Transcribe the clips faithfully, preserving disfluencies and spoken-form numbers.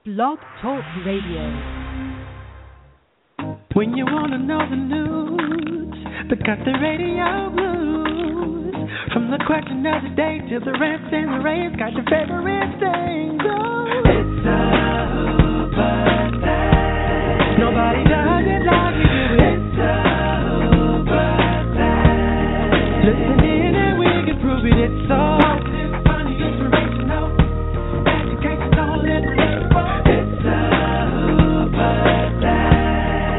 Blog Talk Radio. When you wanna know the news, pick up the radio blues. From the question of the day to the rants and the raves, got your favorite things. Oh, it's a Hooper Thing. Nobody does it like we do it. It's a Hooper Thing. Listen in and we can prove it. It's so it's funny, inspirational, educational, let's get it. It's a Hooper Thing.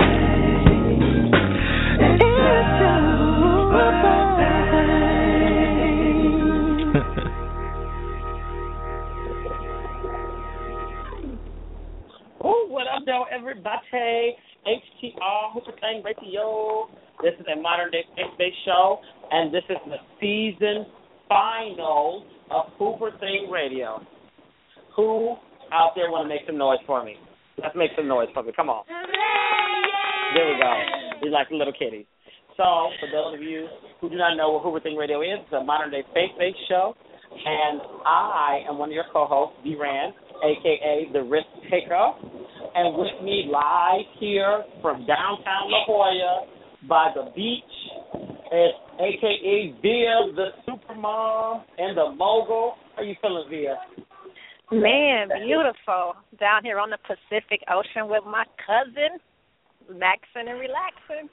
Oh, what up, though, everybody? H T R, Hooper Thing Radio. This is a modern day faith-based show, and this is the season final of Hooper Thing Radio. Who out there want to make some noise for me? Let's make some noise for me. Come on. There we go. You're like little kitties. So, for those of you who do not know what Hooper Thing Radio is, it's a modern-day faith-based show, and I am one of your co-hosts, D-Ran, a k a. The Risk Taker, and with me live here from downtown La Jolla by the beach is a k a. Via, the Supermom and the Mogul. How you feeling, Via? Man, beautiful. Down here on the Pacific Ocean with my cousin, maxing and relaxing.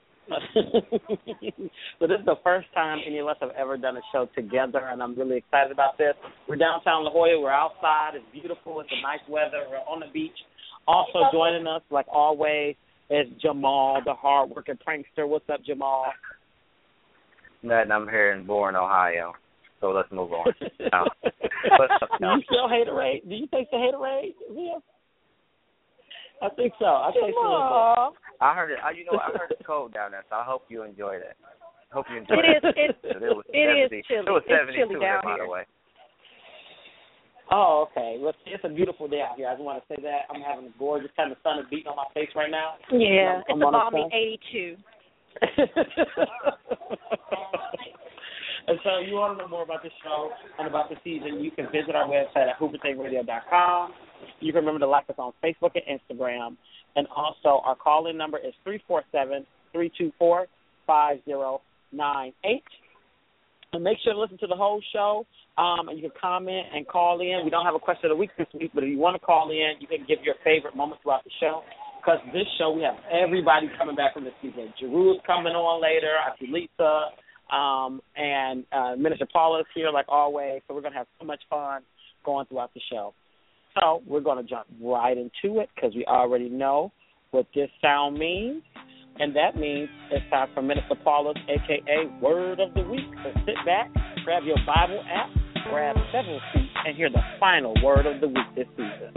So this is the first time any of us have ever done a show together, and I'm really excited about this. We're downtown La Jolla. We're outside. It's beautiful. It's a nice weather. We're on the beach. Also joining us, like always, is Jamal, the hard-working prankster. What's up, Jamal? Nothing. I'm here in Bourne, Ohio. So let's move on. No. Do you still haterade? Do you taste the haterade, Via? I think so. I taste a little bit. I heard it. I, you know, I heard it's cold down there, so I hope you enjoyed it. Hope you enjoyed it. It is. It, it, it is chilly. It was seventy-two it's chilly down by here. the way. Oh, okay. Well, it's a beautiful day out here. I just want to say that. I'm having a gorgeous kind of sun is beating on my face right now. Yeah, I'm, it's I'm a balmy eighty-two. And so you want to know more about the show and about the season, you can visit our website at hooper thing radio dot com. You can remember to like us on Facebook and Instagram. And also our call-in number is three four seven, three two four, five zero nine eight. And make sure to listen to the whole show. Um, and you can comment and call in. We don't have a question of the week this week, but if you want to call in, you can give your favorite moment throughout the show. Because this show, we have everybody coming back from this season. Jeru's coming on later. I see Lisa. Um, and uh, Minister Paula's here, like always. So we're going to have so much fun going throughout the show. So we're going to jump right into it because we already know what this sound means. And that means it's time for Minister Paula's, a k a. Word of the Week. So sit back, grab your Bible app, grab several seats, and hear the final word of the week this season.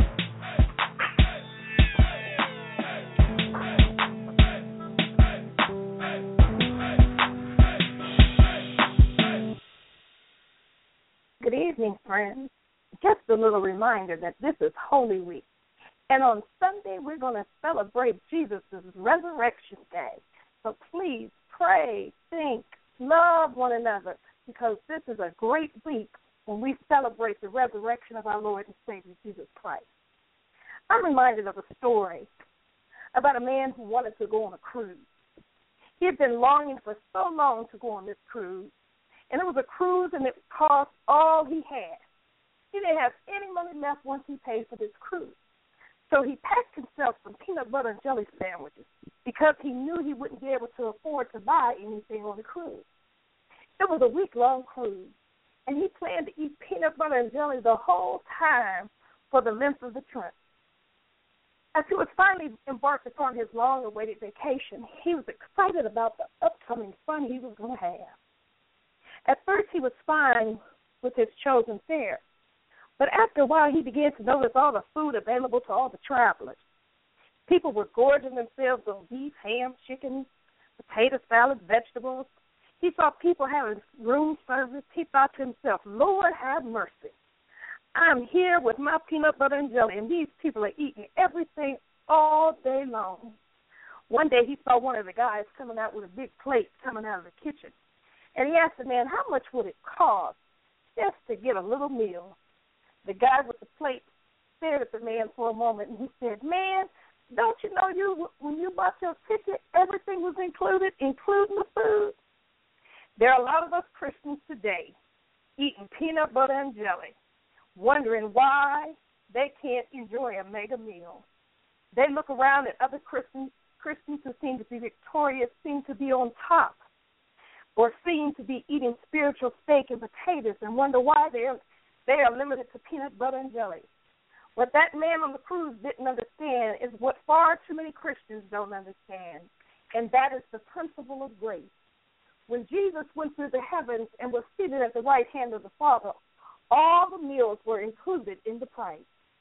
Good evening, friends. Just a little reminder that this is Holy Week. And on Sunday, we're going to celebrate Jesus' Resurrection Day. So please pray, think, love one another, because this is a great week when we celebrate the resurrection of our Lord and Savior, Jesus Christ. I'm reminded of a story about a man who wanted to go on a cruise. He had been longing for so long to go on this cruise. And it was a cruise, and it cost all he had. He didn't have any money left once he paid for this cruise. So he packed himself some peanut butter and jelly sandwiches because he knew he wouldn't be able to afford to buy anything on the cruise. It was a week-long cruise, and he planned to eat peanut butter and jelly the whole time for the length of the trip. As he was finally embarked upon his long-awaited vacation, he was excited about the upcoming fun he was going to have. At first, he was fine with his chosen fare, but after a while, he began to notice all the food available to all the travelers. People were gorging themselves on beef, ham, chicken, potato salad, vegetables. He saw people having room service. He thought to himself, Lord, have mercy. I'm here with my peanut butter and jelly, and these people are eating everything all day long. One day, he saw one of the guys coming out with a big plate coming out of the kitchen. And he asked the man, how much would it cost just to get a little meal? The guy with the plate stared at the man for a moment, and he said, man, don't you know you when you bought your ticket, everything was included, including the food? There are a lot of us Christians today eating peanut butter and jelly, wondering why they can't enjoy a mega meal. They look around at other Christians, Christians who seem to be victorious, seem to be on top, or seem to be eating spiritual steak and potatoes, and wonder why they're, they are limited to peanut butter and jelly. What that man on the cruise didn't understand is what far too many Christians don't understand, and that is the principle of grace. When Jesus went through the heavens and was seated at the right hand of the Father, all the meals were included in the price.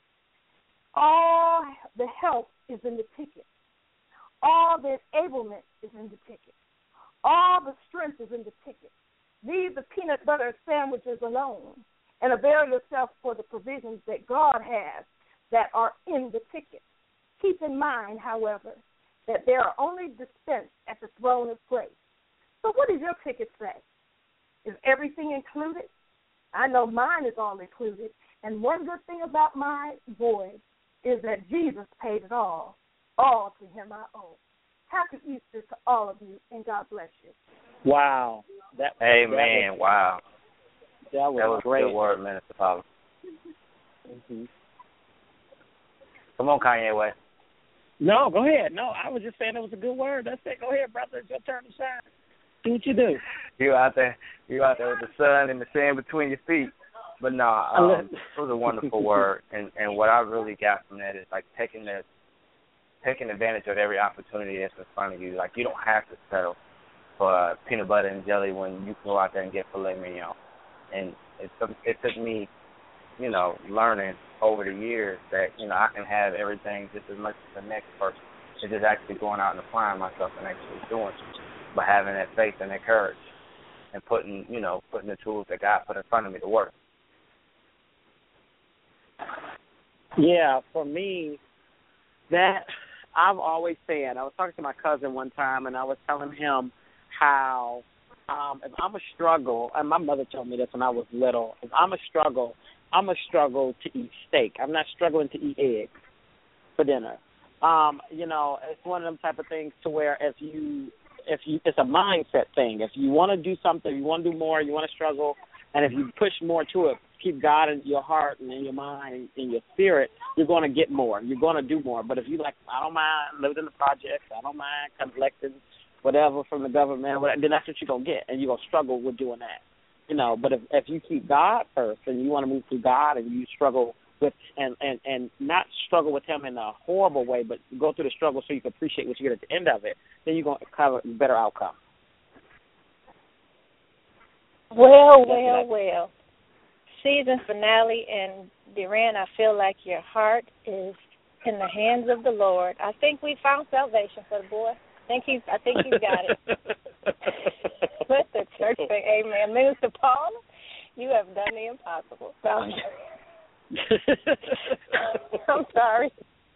All the help is in the ticket. All the enablement is in the ticket. All the strength is in the ticket. Leave the peanut butter sandwiches alone and avail yourself for the provisions that God has that are in the ticket. Keep in mind, however, that they are only dispensed at the throne of grace. So what does your ticket say? Is everything included? I know mine is all included. And one good thing about my voyage is that Jesus paid it all. All to him I owe. Happy Easter to all of you, and God bless you. Wow. That, Amen. That was, wow. That was, that was great. a good word, Minister Paula. Mm-hmm. Come on, Kanye West. No, go ahead. No, I was just saying it was a good word. That's it. Go ahead, brother. It's your turn to shine. Do what you do. You out there, you out there with the sun and the sand between your feet. But no, um, it was a wonderful word, and and what I really got from that is like taking that, taking advantage of every opportunity that's in front of you. Like you don't have to settle for peanut butter and jelly when you can go out there and get filet mignon. And it took it took me, you know, learning over the years that you know I can have everything just as much as the next person. It's just actually going out and applying myself and actually doing something. By having that faith and that courage and putting, you know, putting the tools that God put in front of me to work. Yeah, for me, that I've always said, I was talking to my cousin one time and I was telling him how um, if I'm a struggle, and my mother told me this when I was little, if I'm a struggle, I'm a struggle to eat steak. I'm not struggling to eat eggs for dinner. Um, you know, it's one of them type of things to where if you If you, it's a mindset thing. If you want to do something, you want to do more, you want to struggle, and if you push more to it, keep God in your heart and in your mind, in your spirit, you're going to get more. You're going to do more. But if you like, I don't mind living in the projects, I don't mind collecting whatever from the government, whatever, then that's what you're going to get, and you're going to struggle with doing that. You know, but if, if you keep God first and you want to move through God and you struggle with and, and, and not struggle with him in a horrible way, but go through the struggle so you can appreciate what you get at the end of it, then you're going to have a better outcome. Well, well, well. Season finale, and Duran, I feel like your heart is in the hands of the Lord. I think we found salvation for the boy. I think he's, I think he's got it. Let the church say amen. Minister Paul, you have done the impossible. I'm sorry.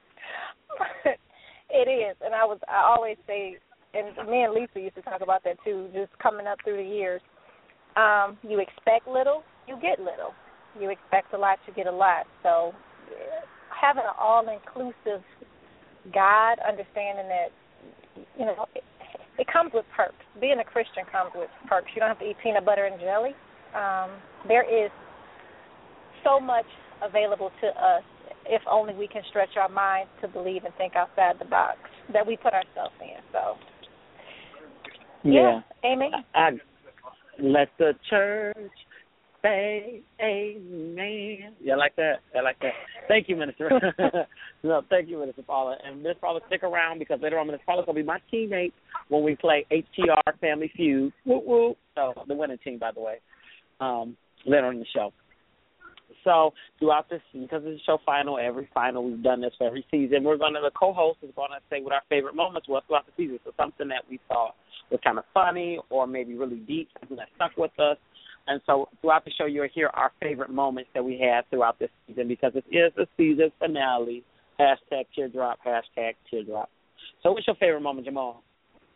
It is, and I was. I always say, and me and Lisa used to talk about that too. Just coming up through the years, um, you expect little, you get little. You expect a lot, you get a lot. So, having an all-inclusive God, understanding that, you know, it, it comes with perks. Being a Christian comes with perks. You don't have to eat peanut butter and jelly. Um, there is so much available to us if only we can stretch our minds to believe and think outside the box that we put ourselves in. So, yeah, yeah. Amen. I, let the church say amen. Yeah, I like that. I like that. Thank you, Minister. No, thank you, Minister Paula. And Miss Paula, stick around because later on Miss Paula's going to be my teammate when we play H T R Family Feud. Woo woo. So the winning team, by the way, um, later on in the show. So throughout this, because it's a show final, every final, we've done this for every season. We're going to, the co-host is going to say what our favorite moments were throughout the season. So something that we thought was kind of funny or maybe really deep, something that stuck with us. And so throughout the show, you'll hear our favorite moments that we had throughout this season because it is the season finale. Hashtag teardrop, hashtag teardrop. So what's your favorite moment, Jamal?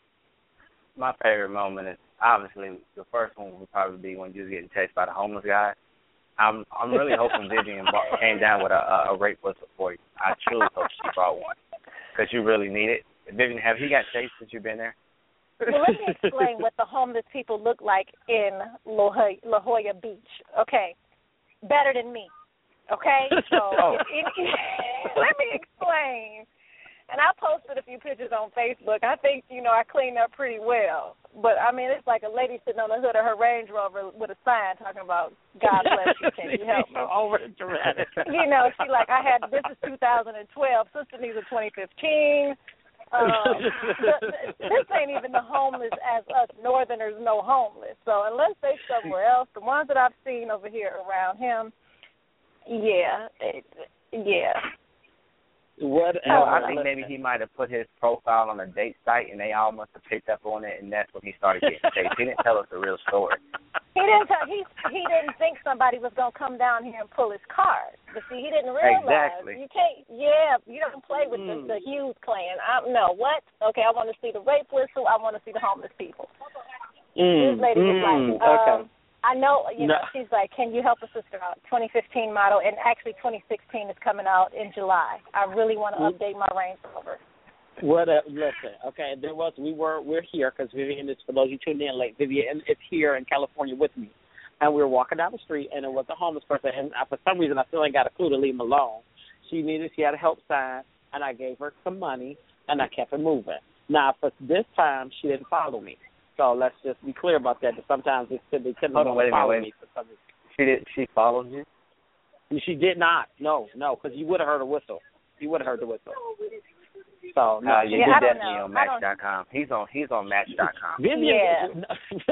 My favorite moment is obviously the first one would probably be when you was getting chased by the homeless guy. I'm I'm really hoping Vivian brought, came down with a, a, a rape whistle for you. I truly hope she brought one because you really need it. Vivian, have you got chased since you've been there? Well, let me explain what the homeless people look like in La Jolla, La Jolla Beach. Okay, better than me. Okay, so Oh. it, it, let me explain. And I posted a few pictures on Facebook. I think, you know, I cleaned up pretty well. But, I mean, it's like a lady sitting on the hood of her Range Rover with a sign talking about, God bless you, can you help me? Over dramatic. You know, she like, I had, this is two thousand twelve, sister needs a twenty fifteen. Um, this ain't even the homeless as us Northerners know homeless. So unless they somewhere else, the ones that I've seen over here around him, yeah, it, yeah. What You know, else? I think maybe he might have put his profile on a date site, and they all must have picked up on it, and that's when he started getting chased. He didn't tell us the real story. He didn't. Tell, he he didn't think somebody was gonna come down here and pull his card. But see, he didn't realize. Exactly. You can't. Yeah, you don't play with Mm. the, the Hughes clan. I no. What? Okay, I want to see the rape whistle. I want to see the homeless people. Mm, This lady was mm, like, okay. um, I know, you know, No. she's like, can you help a sister out? twenty fifteen model, and actually twenty sixteen is coming out in July. I really want to Mm. update my Range Rover. What? Uh, listen, okay. There was we were we're here because Vivian is, for those of you tuned in late. Vivian is here in California with me, and we were walking down the street, and it was a homeless person, and I, for some reason I still ain't got a clue to leave him alone. She needed, she had a help sign, and I gave her some money, and I kept it moving. Now, for this time, she didn't follow me. So let's just be clear about that. That sometimes they they tend to Hold on, wait a minute, follow wait a me for some reason. She did. She followed you. She did not. No, no, because you would have heard a whistle. You would have heard the whistle. So no, Uh, you Yeah, I did don't definitely know. on I Match don't- dot com. He's on. He's on Match dot com. Vivian. Yeah.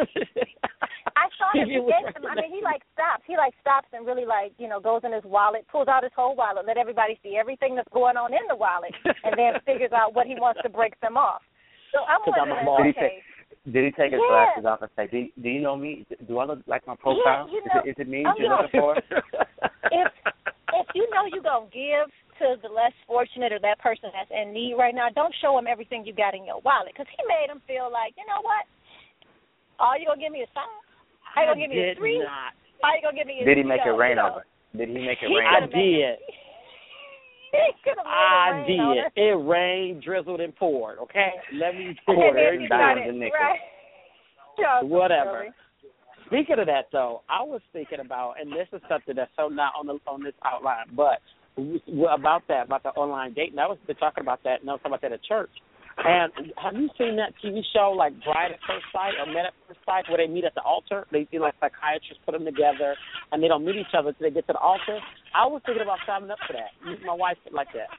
I saw him. He Vivian was gave some. I mean, he like stops. He like stops and really like you know goes in his wallet, pulls out his whole wallet, let everybody see everything that's going on in the wallet, and then figures out what he wants to break them off. So I'm 'Cause I'm a wondering, boss. Did he okay, Did he take his Yeah. glasses off and say, do, do you know me? Do I look like my profile? Yeah, you know- is, it, is it me oh, you're no. looking for? if if you know you're gonna give to the less fortunate or that person that's in need right now, don't show him everything you got in your wallet, because he made him feel like, you know what? All you gonna give me is five? Are you gonna give me a did three? not. Are you gonna give me a Did he zero? make it rain You know? over? Did he make it He rain I over? could've made did. He could have made I it rain on did. us. It rained, drizzled, and poured. Okay, let me And pour then it he down. started- the nickel. right. Yeah, Whatever. really. Speaking of that, though, I was thinking about, and this is something that's so not on the on this outline, but about that, about the online dating. I was talking about that, and I was talking about that at church. And have you seen that T V show like Bride at First Sight or Men at First Sight, where they meet at the altar? They see like psychiatrists put them together, and they don't meet each other until they get to the altar. I was thinking about signing up for that. Use my wife like that.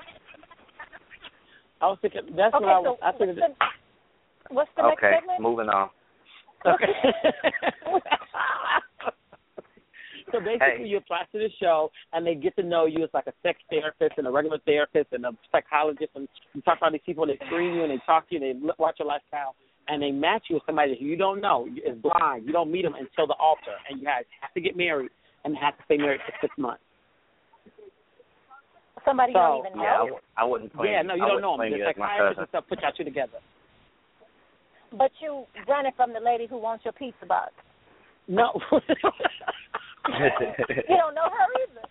I was thinking that's Okay, what I so was. I think. what's the, what's the Okay, next segment? moving on. Okay. So basically, Hey. you apply to the show, and they get to know you as like a sex therapist and a regular therapist and a psychologist, and you talk to all these people, and they screen you, and they talk to you, and they look- watch your lifestyle, and they match you with somebody who you don't know, is blind. You don't meet them until the altar, and you guys have to get married and have to stay married for six months. Somebody you So, don't even Yeah, I, know. w- I wouldn't claim. Yeah, no, you I don't know wouldn't them. claim The you as my psychiatrists cousin. and stuff put y'all two together. But you running from the lady who wants your pizza box. No. You don't know her either.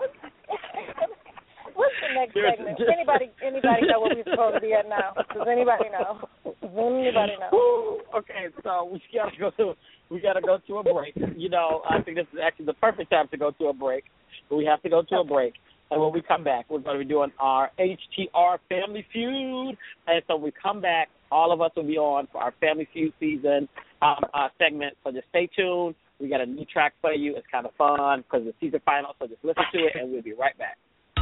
What's the next There's- segment? Anybody anybody know what we're supposed to be at now? Does anybody know? Does anybody know? Woo. Okay, so we gotta go to we gotta go to a break. You know, I think this is actually the perfect time to go to a break. But we have to go to a break. And when we come back, we're going to be doing our H T R Family Feud. And so when we come back, all of us will be on for our Family Feud season um, uh, segment. So just stay tuned. We got a new track for you. It's kind of fun because it's season final. So just listen to it, and we'll be right back.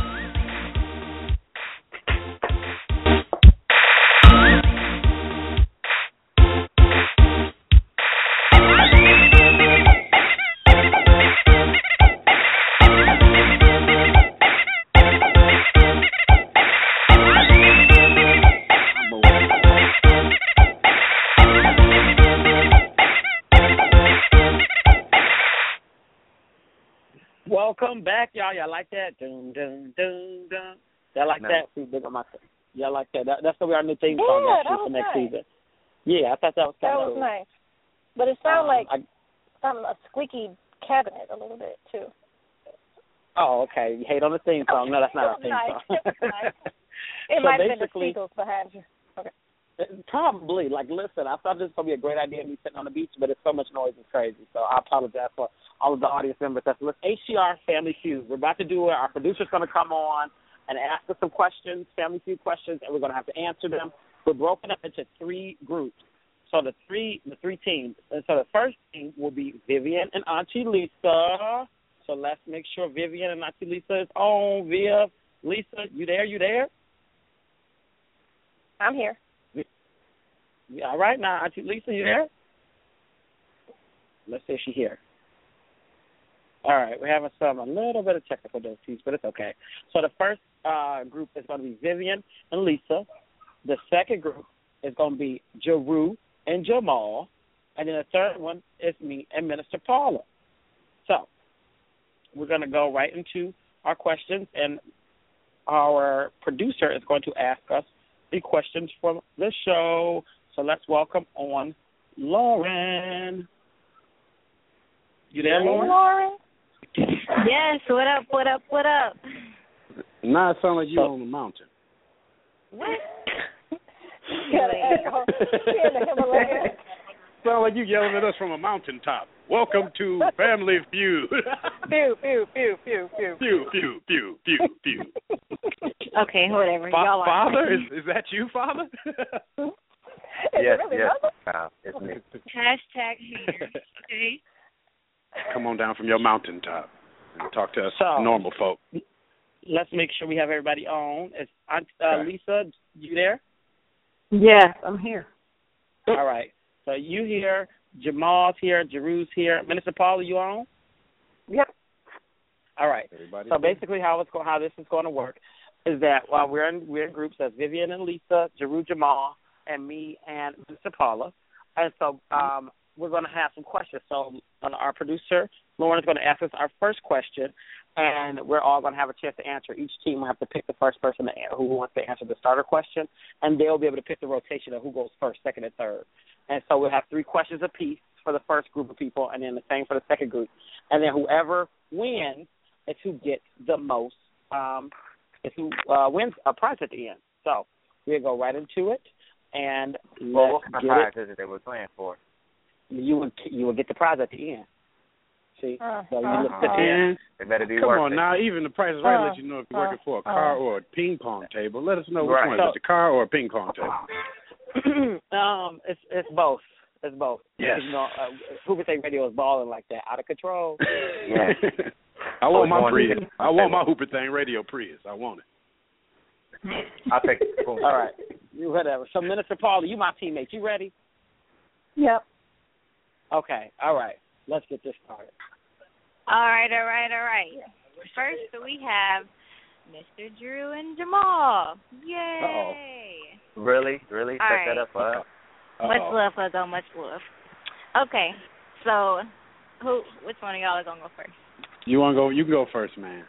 Welcome back, y'all. Y'all like that? Dun, dun, dun, dun. Y'all like No. that? See, big on my thing. Y'all like that? that that's going to be our new theme Yeah, song that actually was for next nice. season. Yeah, I thought that was kind That of was cool. nice. But it sounded Um, like I, some a squeaky cabinet a little bit too. Oh, okay. You hate on the theme song. No, that's not our theme nice. song. Nice. It So might have been the basically- seagulls behind you. Okay. Probably. Like, listen, I thought this was going to be a great idea, me sitting on the beach, but it's so much noise, it's crazy. So I apologize for all of the audience members. That's H C R Family Feud. We're about to do it. Our producer's going to come on and ask us some questions, Family Feud questions, and we're going to have to answer them. We're broken up into three groups. So the three the three teams. And so the first team will be Vivian and Auntie Lisa. So let's make sure Vivian and Auntie Lisa is on. Viv, Lisa, you there? You there? I'm here. Yeah, all right, now, Auntie Lisa, you there? Let's see if she's here. All right, we're having some, a little bit of technical difficulties, but it's okay. So the first uh, group is going to be Vivian and Lisa. The second group is going to be Jeru and Jamal. And then the third one is me and Minister Paula. So we're going to go right into our questions, and our producer is going to ask us the questions from the show. So let's welcome on Lauren. You there, Lauren? Lauren? Yes, what up, what up, what up? Now it sounds like you on the mountain. What? Got an echo. You're in the Himalayas. Sound like you yelling at us from a mountaintop. Welcome to Family Feud. Pew, pew, pew, pew, pew. Pew, pew, pew, pew, pew. Okay, whatever. Fa- Y'all are. Father, is, is that you, Father? yes, really yes. mother? Uh, it's me. Hashtag here. Okay. Come on down from your mountaintop and talk to us So- normal folk. Let's make sure we have everybody on. Is Aunt, uh, Okay. Lisa, you there? Yes, I'm here. All right. So you here, Jamal's here, Jeru's here. Minister Paul, are you on? Yep. All right. Everybody So good? basically, how it's go, how this is going to work is that while we're in we're in groups as Vivian and Lisa, Jeru, Jamal, and me and Mister Paula, and so um, we're going to have some questions. So uh, our producer Lauren is going to ask us our first question, and we're all going to have a chance to answer. Each team will have to pick the first person to, who wants to answer the starter question, and they'll be able to pick the rotation of who goes first, second, and third. And so we'll have three questions apiece for the first group of people, and then the same for the second group. And then whoever wins is who gets the most, um, is who uh, wins a prize at the end. So we'll go right into it, and Well, what let's kind of get prize it. is it that we're playing for? You will you will get the prize at the end. See, Uh, so you uh, look at the uh, end. It better be Come worth on it. now, even the Price is Right Uh, let you know if you're working uh, for a car uh. or a ping pong table. Let us know which Right. one. Is it a car or a ping pong table? um, it's it's both. It's both. Yes. You know, uh, Hoover Thing Radio is balling like that, out of control. Yeah. I want my I was going Prius. to- I want my Hooper Thing Radio Prius. I want it. I'll take it. Boom. All right, you whatever. So, Minister Paula, you my teammate. You ready? Yep. Okay. All right. Let's get this started. All right, all right, all right. First, we have Mister Drew and Jamal. Yay! Really? Really? All Set right. that up for us? Much Uh-oh. love, Fuzzo, much love. Okay, so who? Which one of y'all are gonna go first? You want to go? You can go first, man.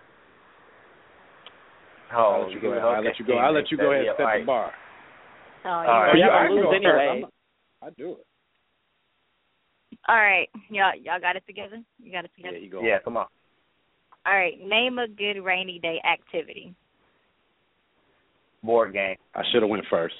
I'll Oh, let you go. okay. I'll let you go. I'll let you go ahead and set the bar. Oh, All you right. Well, ready? y'all I gonna can lose go first. anyway. I'm- I do it. All right, y'all, y'all got it together. You got it Yeah, together. you go. Yeah, come on. All right, name a good rainy day activity. Board game. I should have went first.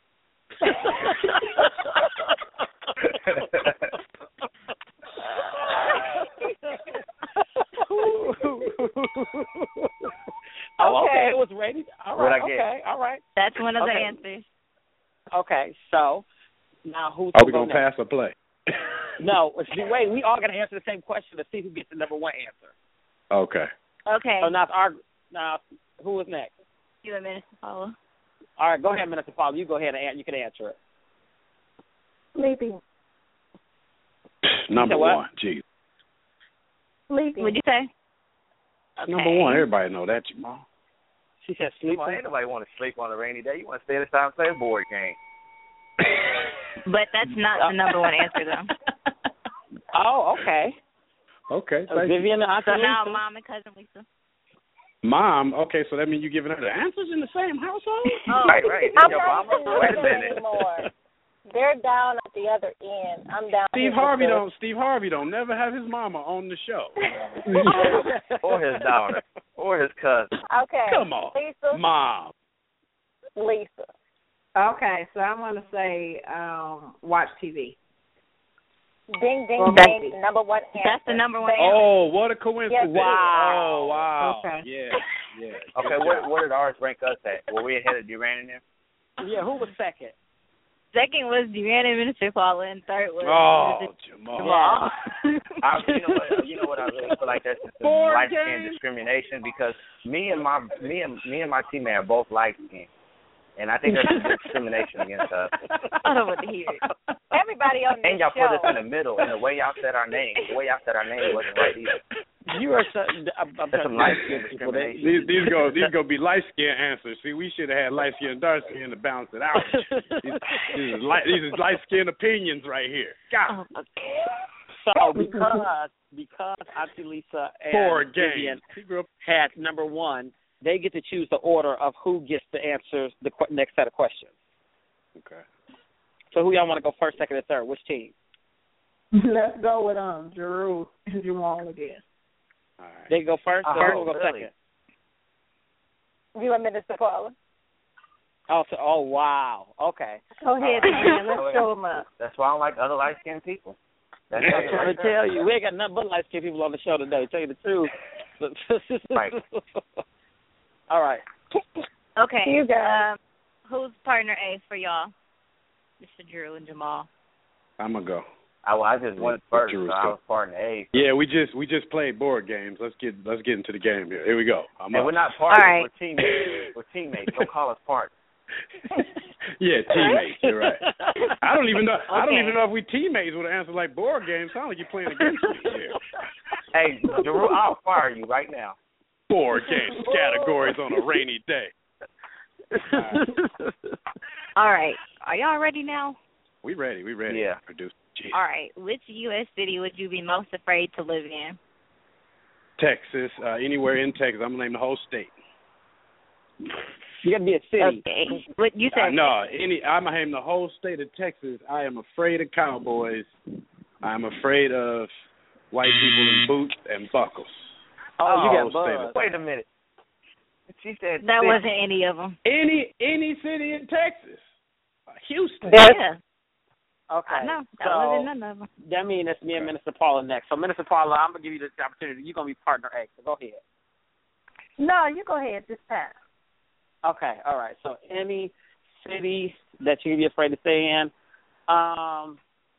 Oh, okay. Okay. It was ready. All What'd right. I get? Okay. All right. That's one of the Okay. answers. Okay. So now who's Are we gonna gonna go next? pass or play? No. see, Wait. We all got to answer the same question to see who gets the number one answer. Okay. Okay, So now it's our now who is next? you and Minister Paula. All right. Go ahead, Minister Paul. You go ahead and an- you can answer it. Sleeping. Number what? one. Jeez. Sleeping. What'd you say? Okay. Number one. Everybody know that, Jamal. She said Come sleep. on, ain't nobody want to sleep on a rainy day. You want to stay inside and play a board game. But that's not the number one answer, though. Oh, okay. Okay. Uh, Thank you. Vivian and So Auntie now, Lisa. Mom and Cousin Lisa. Mom. Okay, so that means you giving her the answers in the same household? Oh. Right, right. I'm Your not mama? even Wait a listening minute. anymore. they're down at the other end. I'm down. Steve here Harvey with the- don't. Steve Harvey don't never have his mama on the show. Or his daughter. Or his cousin. Okay. Come on, Lisa. Mom. Lisa. Okay, so I'm going to say um, watch T V. Ding, ding, Well, ding. The number one answer. That's the number one Bam. answer. Oh, what a coincidence! Yes, wow! Oh, wow! Okay. Yeah, yeah. Okay, what what did ours rank us at? Were we ahead of Duran and them? Yeah, who was second? Second was Deanna Minister Paula, and third was Oh, Jamal. Jamal. I, you know what? You know what? I really feel like that's just Board light skin games. discrimination because me and my me and me and my teammate are both light skinned, and I think that's discrimination against us. I don't want to hear it. Everybody on this And y'all show. put us in the middle, and the way y'all said our name, the way y'all said our name wasn't right either. You are so. I'm, I'm That's some light skin discrimination. These these go these gonna be light skin answers. See, we should have had light skin and dark skin to balance it out. these, these is light these is light skin opinions right here. God. So because because Auntie Lisa and Four Vivian games. He grew up. had number one, they get to choose the order of who gets to answer the qu- next set of questions. Okay. So who y'all want to go first, second, and third? Which team? Let's go with um Drew and Jamal again. All right. They go first, Oh, or who will go really? second? You and Minister Paula. Oh, so, oh wow. Okay. Go ahead, man. Let's show them up. That's why I don't like other light skinned people. That's I'm other trying right to there. tell you, we ain't got nothing but light skinned people on the show today. Tell you the truth. Right. All right. Okay. You guys. Um, who's partner A for y'all? Mister Drew and Jamal. I'm gonna go. I, well, I just went first, Drew so was I good. was partner A. Yeah, we just we just played board games. Let's get let's get into the game here. Here we go. I'm And up. we're not partners, All right. we're teammates. We're teammates. Don't call us partners. Yeah, teammates. You're right. I don't even know. I don't Okay. even know if we teammates would answer like board games. Sound like you're playing against me here. Hey, Drew, I'll fire you right now. Board games categories on a rainy day. All right. Are y'all ready now? We ready. We ready. Yeah. Produce. Jeez. All right. Which U S city would you be most afraid to live in? Texas. Uh, anywhere in Texas. I'm gonna name the whole state. You got to be a city. Okay. What you Uh, said? no, any. I'm gonna name the whole state of Texas. I am afraid of cowboys. I'm afraid of white people in boots and buckles. Oh, you Oh, got stay buzz. Wait a minute. She said That six. wasn't any of them. Any any city in Texas. Uh, Houston. Yeah. Okay. I know. That so, wasn't none of them. That means it's me and Minister Paula next. So, Minister Paula, I'm going to give you this opportunity. You're going to be partner A, so go ahead. No, you go ahead this time. Okay, all right. So, any city that you'd be afraid to stay in, um,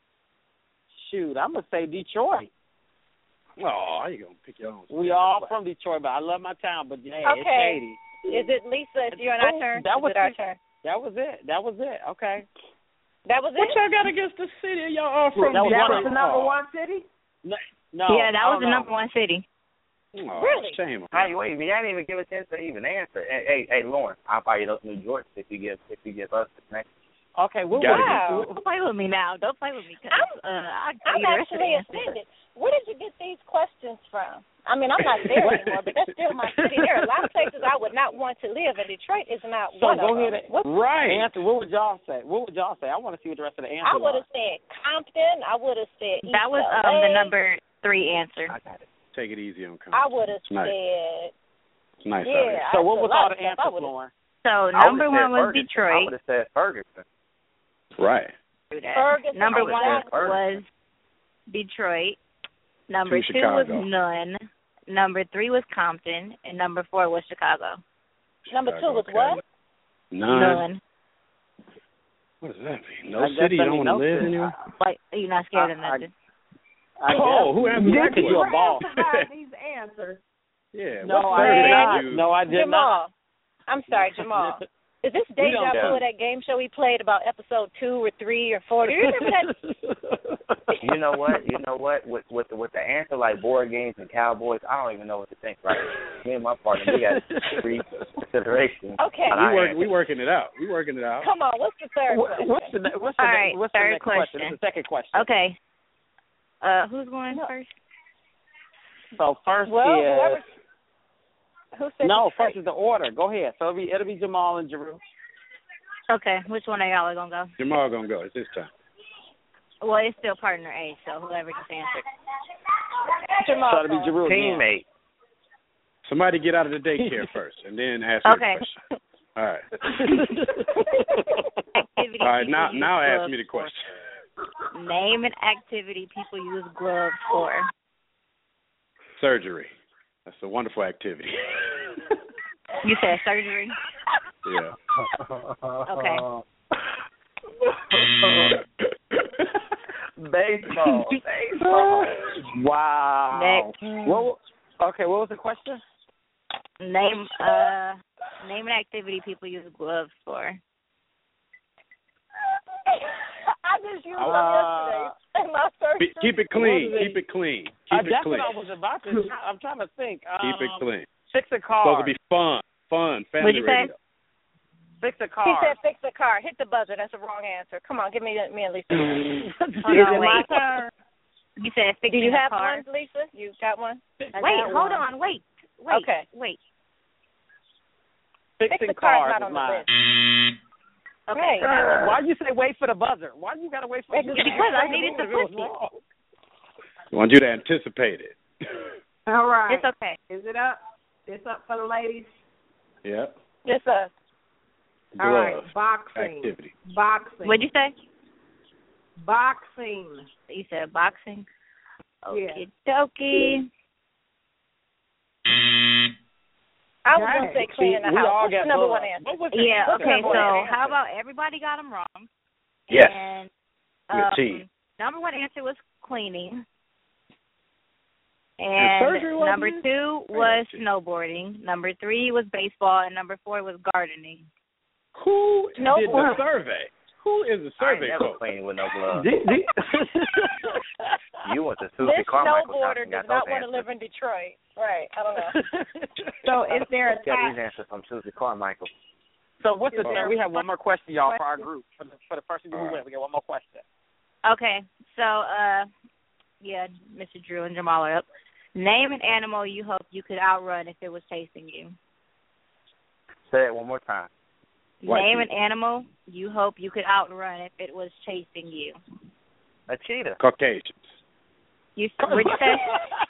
shoot, I'm going to say Detroit. Oh, how you gonna pick your own? We all from Detroit, but I love my town, but, yeah, it's Okay. shady. Is it Lisa? It's you and our Oh, turn. that Is was it our it. turn? That was it. That was it. Okay. That was What it. y'all got against the city? Y'all all from That was That one was of the number Oh. one city? No, no yeah, that I was don't the know. number one city. Oh, Really? shame on Hey, you. wait, you didn't even give a chance to even answer. Hey, hey, hey Lauren, I'll buy you those New York if you give if you give us the next. Okay, what Got was it. Wow. Don't play with me now. Don't play with me. Cause, uh, I'll give I'm you the rest of the actually answers. offended. Where did you get these questions from? I mean, I'm not there anymore, but that's still my city. There are a lot of places I would not want to live, and Detroit is not So one go of them. ahead and What- Right. answer. What would y'all say? What would y'all say? I want to see what the rest of the answers I would are. have said Compton. I would have said East That was L A. um the number three answer. I got it. Take it easy on Compton. I would have It's nice. said, It's nice out yeah. here. So I what said was a lot all of the stuff. I answers, would've- Lauren? So I number would've said one was Ferguson. I Detroit. would have said Ferguson. Right. Ferguson. Number I would've one said Ferguson. was Detroit. Number Two, two was Chicago. none. Number three was Compton, and number four was Chicago. Number two Chicago, was okay. what? None. None. What does that mean? I No guess city you that don't mean want to no live city. anywhere? Like you're not scared of I- I- nothing. I Oh, guess. who answered that Did you a question? ball? Provide these answers. Yeah. No, what I survey did did not. you- No, I did not. Jamal. I'm sorry, Jamal. Is this We deja don't vu of that game show we played about episode two or three or four? Do you remember that? You know what? You know what? With with the, with the answer like board games and Cowboys, I don't even know what to think. Right? Me and my partner, we got three considerations. Okay. on We our work, answer. we working it out. We working it out. Come on, what's the third What- question? what's the ne- what's the All ne- right, what's the third next question? question. It's the second question. Okay. Uh, who's going No. first? So first Well, is whoever. Who said no. Detroit? First is the order. Go ahead. So it'll be it'll be Jamal and Jeru. Okay, which one of y'all are gonna go? Jamal gonna go. It's his time. Well, it's still partner A, so whoever just answered. Jamal. Try to be Jeru. Teammate. Somebody get out of the daycare first, and then ask okay. me the question. All right. Activity All right. Now, use now ask me the for. question. Name an activity people use gloves for. Surgery. That's a wonderful activity. You said surgery? Yeah. Okay. Baseball. Baseball. Wow. Next. What, okay, what was the question? Name uh name an activity people use gloves for. I just used them Uh, yesterday in my surgery. Keep it clean. Keep it clean. Keep Uh, it that's clean. what I was about to. I'm trying to think. Um, Keep it clean. Fix a car. Supposed to be fun. Fun. Family What'd you say? radio. Fix a car. He said fix the car. Hit the buzzer. That's the wrong answer. Come on, give me me and Lisa. Hold Is on, it my wait. turn? You said Do fixing you have a car. one, Lisa? You got one? I Wait, got hold one. on, wait. Wait. Okay. Wait. Fixing Fix the car is cars not is on the mine. list. Okay. Right. Why you say wait for the buzzer? Why you gotta wait for the buzzer? Because I needed to If it was push it. wrong. I want you to anticipate it. All right. It's okay. Is it up? It's up for the ladies. Yep. Just us. All right. Glove. Boxing. Activity. Boxing. What'd you say? Boxing. You said boxing? Yeah. Okie dokie. I was going to say cleaning the we house. all What's got the number gloves. one answer? What was the- Yeah, what's the okay, number so one answer? how about everybody got them wrong? Yes. And You're a um, team. number one answer was cleaning. And surgery And wasn't number it? two was snowboarding. Number three was baseball. And number four was gardening. Who did the Snowboard. survey? Who is the I ain't survey never coach? playing with no gloves. Did- did- You went to Susie This Carmichael's house snowboarder and got does not those want to answers. live in Detroit. Right. I don't know. So is there a Get tie? these answers from Susie Carmichael. So what's the Is thing? there We have one more question, y'all, for our question? group. For the for the person who win, we get one more question. Okay, so, uh, yeah, Mister Drew and Jamal are up. Name an animal you hope you could outrun if it was chasing you. Say it one more time. White Name people. an animal you hope you could outrun if it was chasing you. A cheetah. Caucasians. You what'd you say?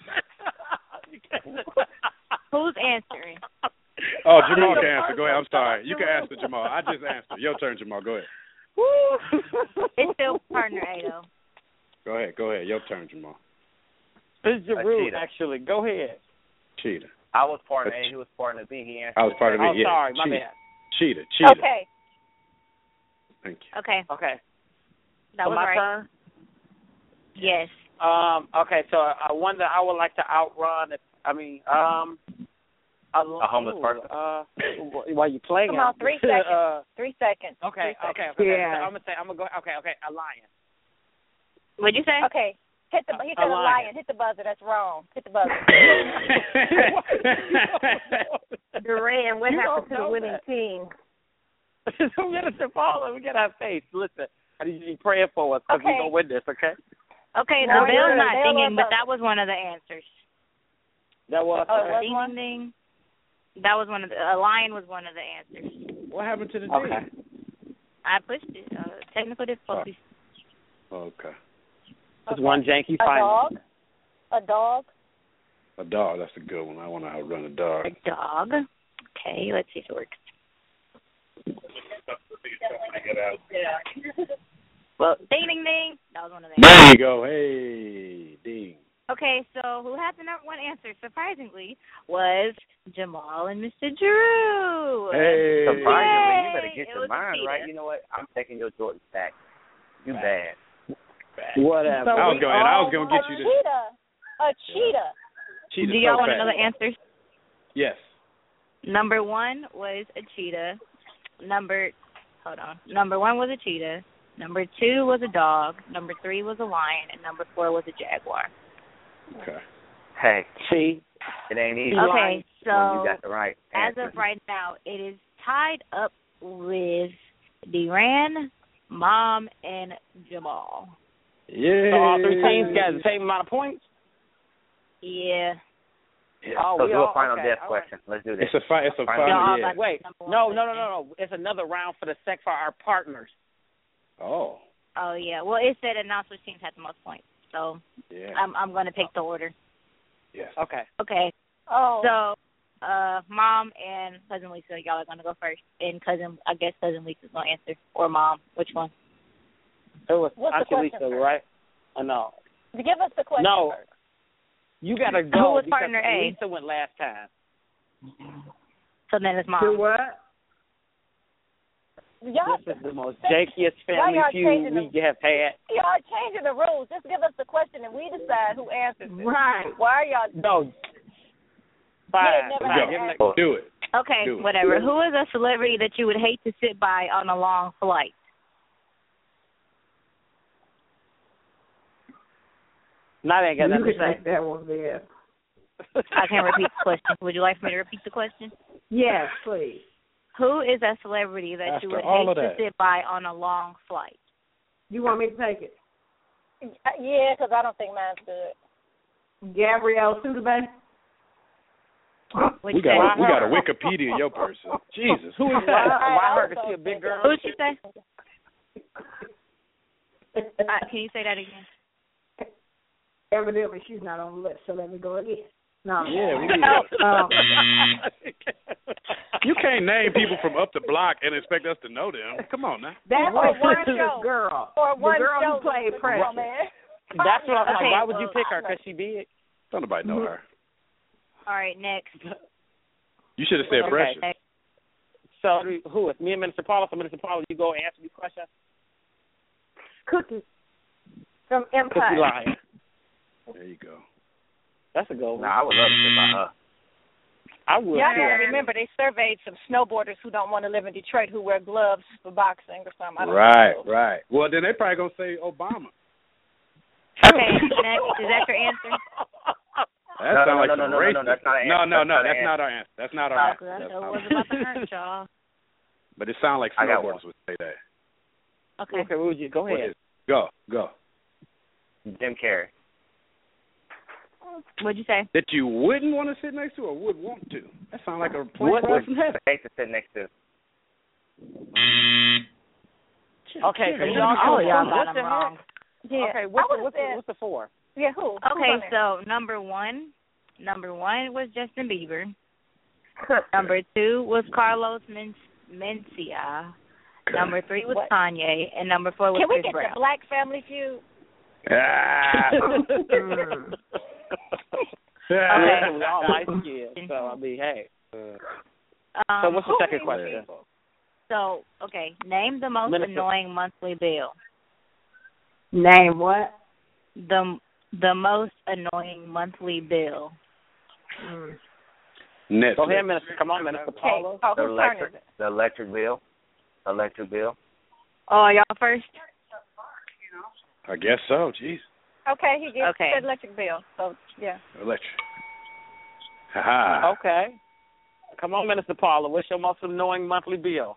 Who's answering? Oh, Jamal can answer. Go ahead. I'm sorry. You can answer, Jamal. I just answered. Your turn, Jamal. Go ahead. It's still partner A, though. Go ahead. Go ahead. Your turn, Jamal. It's Jeru, cheetah. actually. Go ahead. Cheetah. I was partner A A, che- he was partner B. He answered. I was part of Oh, it. Yeah. sorry, my cheetah. bad. Cheetah. Cheetah. Okay. Thank you. Okay, Okay. that so was my right. turn. Yes. Um. Okay. So I one that I would like to outrun. If, I mean, um, a, A homeless ooh, person. Uh, while you playing? Come on, three seconds. uh, Three seconds. okay. Three Okay. seconds. Okay. Yeah. So I'm gonna say. I'm gonna go. Okay. Okay. A lion. What'd you say? Okay. Hit the. He A said a lion. lion. Hit the buzzer. That's wrong. Hit the buzzer. Duran, what You happened don't to the know winning that. team? we gotta follow. We gotta have faith. Listen, I need you to be praying for us because Okay. we're gonna win this. Okay. Okay, No, the you're bell's right. not Bell dinging, or but buzzer? that was one of the answers. That was. Oh, it okay. was Ding, one? ding, ding. That was one of the. A lion was one of the answers. What happened to the Okay. ding? I pushed it. Uh, technical difficulties. Okay. It's one janky A final. dog. A dog. A dog. That's a good one. I want to outrun a dog. A dog. Okay, let's see if it works. Well, ding, ding, ding. That was one of the answers. There you go. Hey, ding. Okay, so who had the number one answer, surprisingly, was Jamal and Mister Drew. Hey. Surprisingly, you better Yay! get It your was a mind cheetah. right. You know what? I'm taking your Jordan back. You bad. Whatever. So I was we going. I was all going to get a you this. cheetah. A cheetah. Cheetah Do y'all so want fast. another answer? Yes. Number one was a cheetah. Number, hold on. Number one was a cheetah. Number two was a dog. Number three was a lion. And number four was a jaguar. Okay. Hey, See, it ain't easy Okay, when you so got the right as answer. of right now, it is tied up with Deran, Mom, and Jamal. Yeah. so all three teams got the same amount of points. Yeah. Yeah. Oh, So we do all, a final okay, death all question. Let's do this. It's a fi- it's a Final final. Y'all Yeah. like- Wait, Number one no, no, no, question. no, no. It's another round for the sec for our partners. Oh. Oh yeah. Well, it said announce which teams had the most points, so Yeah. I'm I'm gonna pick the order. Yes. Okay. Okay. Oh. So, uh, Mom and Cousin Lisa, y'all are gonna go first, and Cousin, I guess Cousin Lisa's gonna answer, or Mom, which one? It was What's the Auntie question Lisa, first? right? Uh, no. Give us the question No. first. You gotta Who go was because partner A? Lisa went last time. So then it's Do Mom. what? Y'all, This is the most jankiest family y'all feud changing we have had. y'all changing the rules. Just give us the question and we decide who answers it. Right. Why are y'all? No. Fine. never Fine. had Give an them the- Do it. Okay, Do it. whatever. Who is a celebrity that you would hate to sit by on a long flight? No, I ain't got You nothing can to say. take that one there. I can't repeat the question. Would you like for me to repeat the question? Yes, please. Who is a celebrity that After you would all hate of to that. sit by on a long flight? You want me to take it? Yeah, because I don't think mine's good. Gabrielle Sidibe? What'd We you say? got we got a Wikipedia your person. Jesus, who is Why, that? why her? Cause she a big girl? Who'd you say? Uh, can you say that again? Evidently, she's not on the list, so let me go again. No. Yeah, we need to- Um, You can't name people from up the block and expect us to know them. Come on now. that's Or the one Precious show. girl. Or the one girl show. who played Come on, Precious. man. That's what I'm Okay. like. Why would you pick her? Cause she big. Don't nobody know her. All right, next. You should have said Okay. Precious. Next. So who is me and Minister Paula? So Minister Paula, you go and answer these questions. Cookie from Cookie Empire. Lion. There you go. That's a good one. Nah, I would love to sit by her. I would. Yeah, I too. gotta remember they surveyed some snowboarders who don't want to live in Detroit who wear gloves for boxing or something. I don't Right, know. right. Well, then they probably gonna say Obama. Okay, next. Is that your answer? That No, sounds no, like no, some no, no, no, racist. no, that's not an no, answer. no, That's no, not an that's not answer. our answer. That's not our Oh, answer. that's That's what not was our about to answer. hurt y'all. But it sounds like I got snowboarders would say that. Okay. Okay, what would you go What ahead? is it? Go, go. Jim Carrey. What'd you say? That you wouldn't want to sit next to or would want to. That sounds like a plane What ride would- from heaven. Hate to sit next to. Okay, so Yeah, y'all, all of y'all what got the them heck? wrong. Yeah. Okay, what's I the, would've what's the, said- what's the four? Yeah, who? Who's Okay, on there? so number one, number one was Justin Bieber. Number two was Carlos Men- Mencia. Number three was What? Kanye, and number four was Can we Chris get Brown. the Black Family Feud? Ah. Mm. Okay. We all light skinned, so I mean, hey. Um, So what's the who- second question? So, okay, name the most Minister. annoying monthly bill. Name what? The the most annoying monthly bill. Mm. Netflix. Go ahead, Minister. Come on, Minister Okay. Paula. Oh, The whose turn is electric, it? the electric bill. Electric bill. Oh, y'all first? I guess so. Jeez. Okay, he gets Okay. said electric bill. So yeah. Electric. Ha Okay. Come on, Minister Paula. What's your most annoying monthly bill?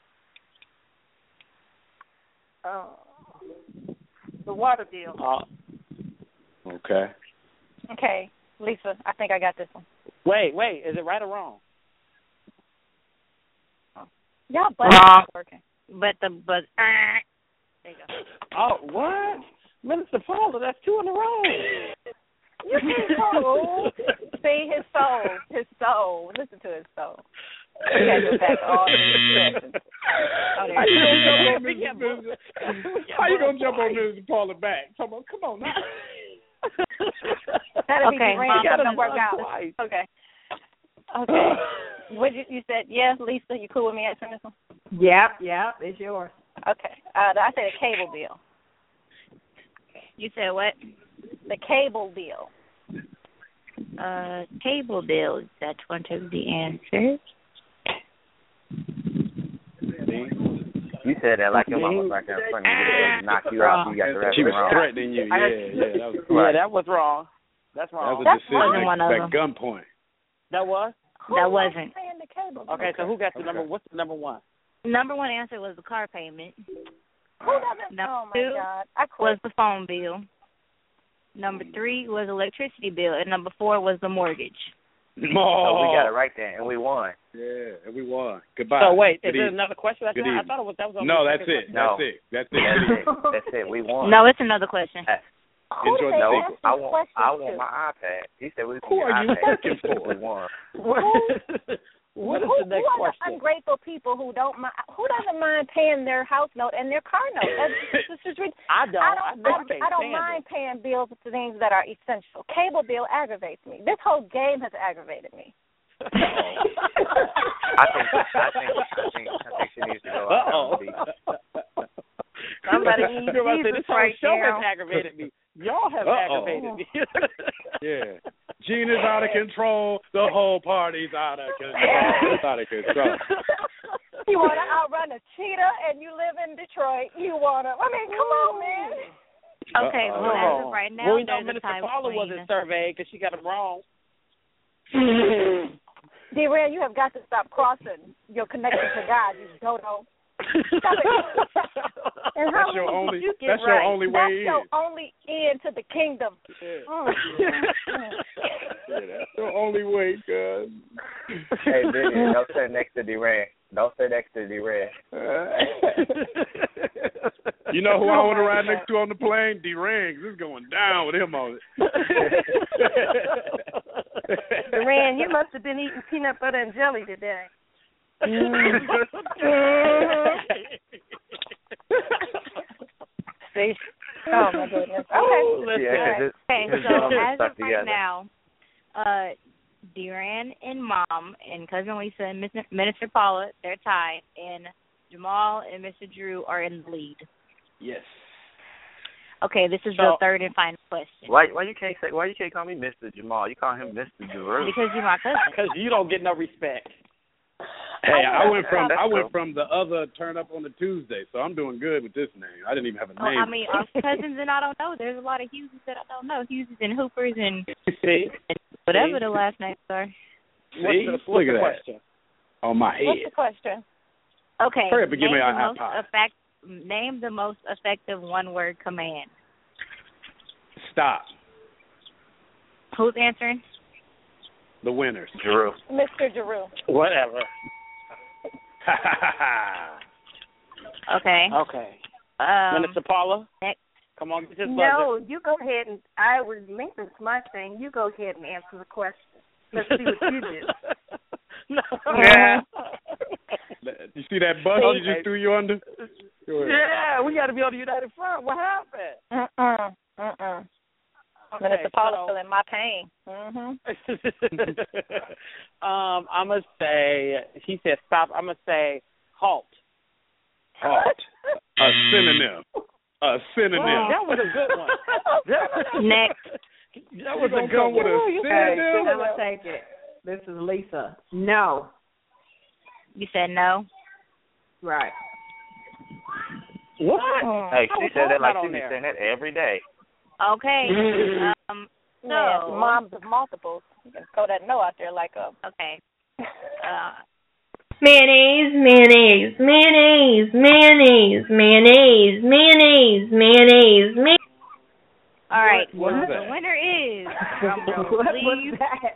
Oh. The water bill. Uh, Okay. Okay, Lisa, I think I got this one. wait, wait. Is it right or wrong? Y'all buttons Wrong. not working. But the but uh, there you go. Oh, what? Minister Paula, that's two in a row. You see soul. See his soul. His soul. Listen to his soul. We gotta go back to all these questions. Oh, there How you you go. gonna jump on Missus How you gonna jump on Missus Paula back? Come on, come on now. That'll Okay, be the Mom, random gotta work out. twice. Okay. Okay. What you you said? Yes, Lisa. You cool with me answering this one? Yep, yep, it's yours. Okay. Uh, I said a cable bill. You said what? The cable bill. Uh, cable bills. That's one of the answers. You said that like your mama was right there in front of you. You knock you out. You got the rest She was wrong. threatening you. Yeah, yeah. That was, Yeah, that was wrong. That's that wrong. was a That's decision wasn't one of at, them. at gunpoint. That was? That wasn't. Saying the cable bill. Okay, so who got the Okay. number? What's the number one? Number one answer was the car payment. Who doesn't? Number Oh my two God! I Was quit. the phone bill. Number three was electricity bill, and number four was the mortgage. No. So we got it right there, and we won. Yeah, and we won. Goodbye. So wait, Good is there evening. another question? That's Good not, I evening. thought it was that was. No, that's it. Question. No. That's it. That's it. That's it. That's it. We won. No, it's another question. Who Enjoy did the they No, sequel. ask I this want. question I to? want my iPad. He said we. Who are you iPad. working for? We won. What, what is who, the next who are question? the ungrateful people who don't mind? Who doesn't mind paying their house note and their car note? That's, this is rid- I don't. I I, don't. never I, can't I don't stand mind it. paying bills for things that are essential. Cable bill aggravates me. This whole game has aggravated me. I think. I think. I think. I think she needs to go out Uh-oh. on the beach. Somebody needs You're about to say, Jesus this whole right show now. has aggravated me. Y'all have Uh-oh. aggravated me. Yeah. Gina's out of control. The whole party's out of control. It's out of control. You want to outrun a cheetah and you live in Detroit. You want to. I mean, come on, man. Okay, Uh-oh. well, as of right now, well, we know there's a Minister tie Paula between wasn't surveyed because she got them wrong. D-Ray, you have got to stop crossing your connection to God, you dodo. Stop it. And how That's your many only. did you get That's right? your only That's way your in. only in to the kingdom. Yeah. Mm. Yeah, that's your only way, cuz. Hey, Vivian, don't sit next to D-Ray. Don't sit next to D-Ray. You know who I want to ride next to on the plane? D-Rings. It's going down with him on it. Duran, you must have been eating peanut butter and jelly today. See? Oh, my goodness. Okay. Yeah, 'cause it's, Okay, it's so all as stuck of right together. now, uh, Duran and Mom and Cousin Lisa and Mister Minister Paula, they're tied, and Jamal and Mister Drew are in the lead. Yes. Okay, this is So- the third and final question. Why? Why you can't say? Why you can't call me Mister Jamal? You call him Mister Drew. Because you're my cousin. Because you don't get no respect. Hey, I went from That's I went cool. from the other turn up on the Tuesday, so I'm doing good with this name. I didn't even have a Oh, name. I mean, our cousins and I don't know. There's a lot of Hugheses that I don't know. Hugheses and Hoopers and See? whatever See? the last names are. What's See? the, what's Look the at that. question? On my What's the head. question? Okay. Hurry up and give name me the our most iPod. effect, Name the most effective one-word command. Stop. Who's answering? The winners. Drew. Mister Giroux. Whatever. Okay. Okay. Um, Minister Paula? next. Come on, get this buzzer. No, you go ahead and I relinquish my thing. You go ahead and answer the question. Let's see what you do. No. Yeah. You see that bus See? you just threw you under? Go ahead. Yeah, we got to be on the United Front. What happened? Mm-mm. Mm-mm. Okay, Minister Paula so- feeling my pain. Mm-hmm. um, I'm going to say, he said stop. I'm going to say halt. Halt. A synonym. A synonym. Well, that was a good one. That, Next. that was a You good gonna come with one. a Hey, synonym? I'm going to take it. This is Lisa. No. You said no. Right. What? Hey, she was said that like not she on be there. saying that every day. Okay. um. So. Yeah, moms of multiples. You can throw that no out there like a. Okay. Uh. Mayonnaise, mayonnaise, mayonnaise, mayonnaise, mayonnaise, mayonnaise, mayonnaise, mayonnaise. All right. What is the that? winner is. Drum roll, What please. was that?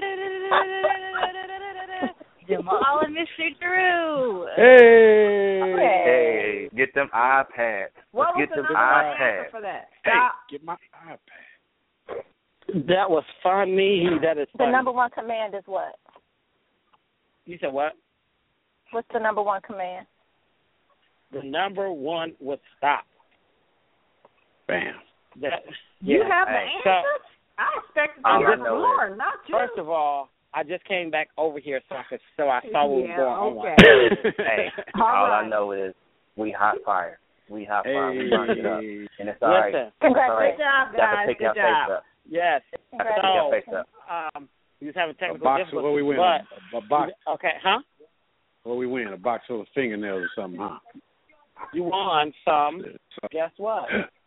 Jamal and Mister Drew. Hey. Hey, get them iPads. What Let's was get them the answer iPads. for that? Hey, Stop. get my iPad. That was funny. That is The funny. number one command is what? You said what? What's the number one command? The number one was stop. Bam. That, You yeah. have the Hey, so- answer? I expected All to I hear know more, not you. First of all, I just came back over here so I could so I saw what Yeah, was going okay. on. Hey, All all right. I know is we hot fire. We hot fire. We Hey. burn it up. And it's all right. Listen, Congratulations. Good job, You got to guys. pick Good your job. face up. yes. You got to pick your face up. Um, we just having A technical box difficulties, what we win. but A, a box okay, huh? what we win. A box full of fingernails or something, huh? You won some. So, Guess what?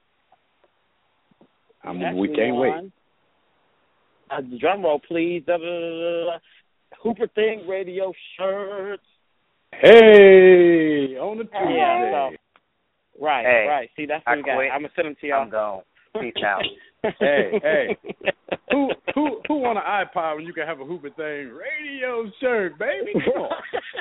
I mean, Yes, we you can't wait. won. Uh, drum roll, please. Da, da, da, da. Hooper Thing Radio shirts. Hey, on the Tuesday. Yeah, so, right, Hey, right. See, that's I what we got. quit. I'm gonna send them to y'all. I'm gone. Peace out. Hey, hey. Who who who want an iPod when you can have a Hooper Thing radio shirt, baby? Come on.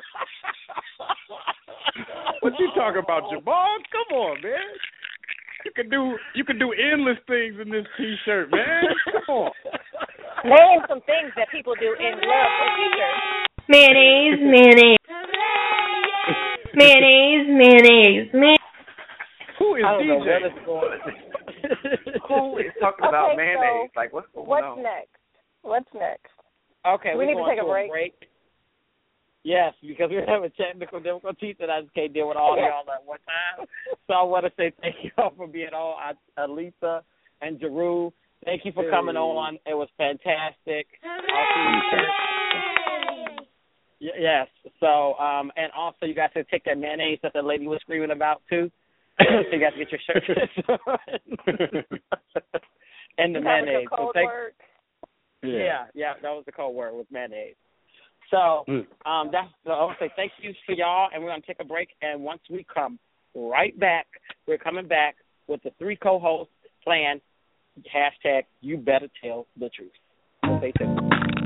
What you talking about, Jamal? Come on, man. You can do you can do endless things in this T-shirt, man. Come on. Name some things that people do in love for T-shirts. Mayonnaise, mayonnaise. Mayonnaise, mayonnaise, mayonnaise. Who is I don't D J? know what is going Who is talking Okay, about mayonnaise? so Like, what's going What's on? next? What's next? Okay, we we're need to going take a to break. Yes, because we're having technical difficulties and I just can't deal with all y'all at one time. So I want to say thank you all for being on. I, Alisa and Jeru, thank you for coming on. It was fantastic. Y- Yes. So, um, and also you guys can take that mayonnaise that the lady was screaming about too. So you guys get your shirt and the That was mayonnaise. your code So thank- word. yeah, yeah, that was the code word with mayonnaise. So um, that's so I want to say thank you for y'all, and we're gonna take a break. And once we come right back, we're coming back with the three co-hosts playing hashtag You Better Tell the Truth. So stay tuned.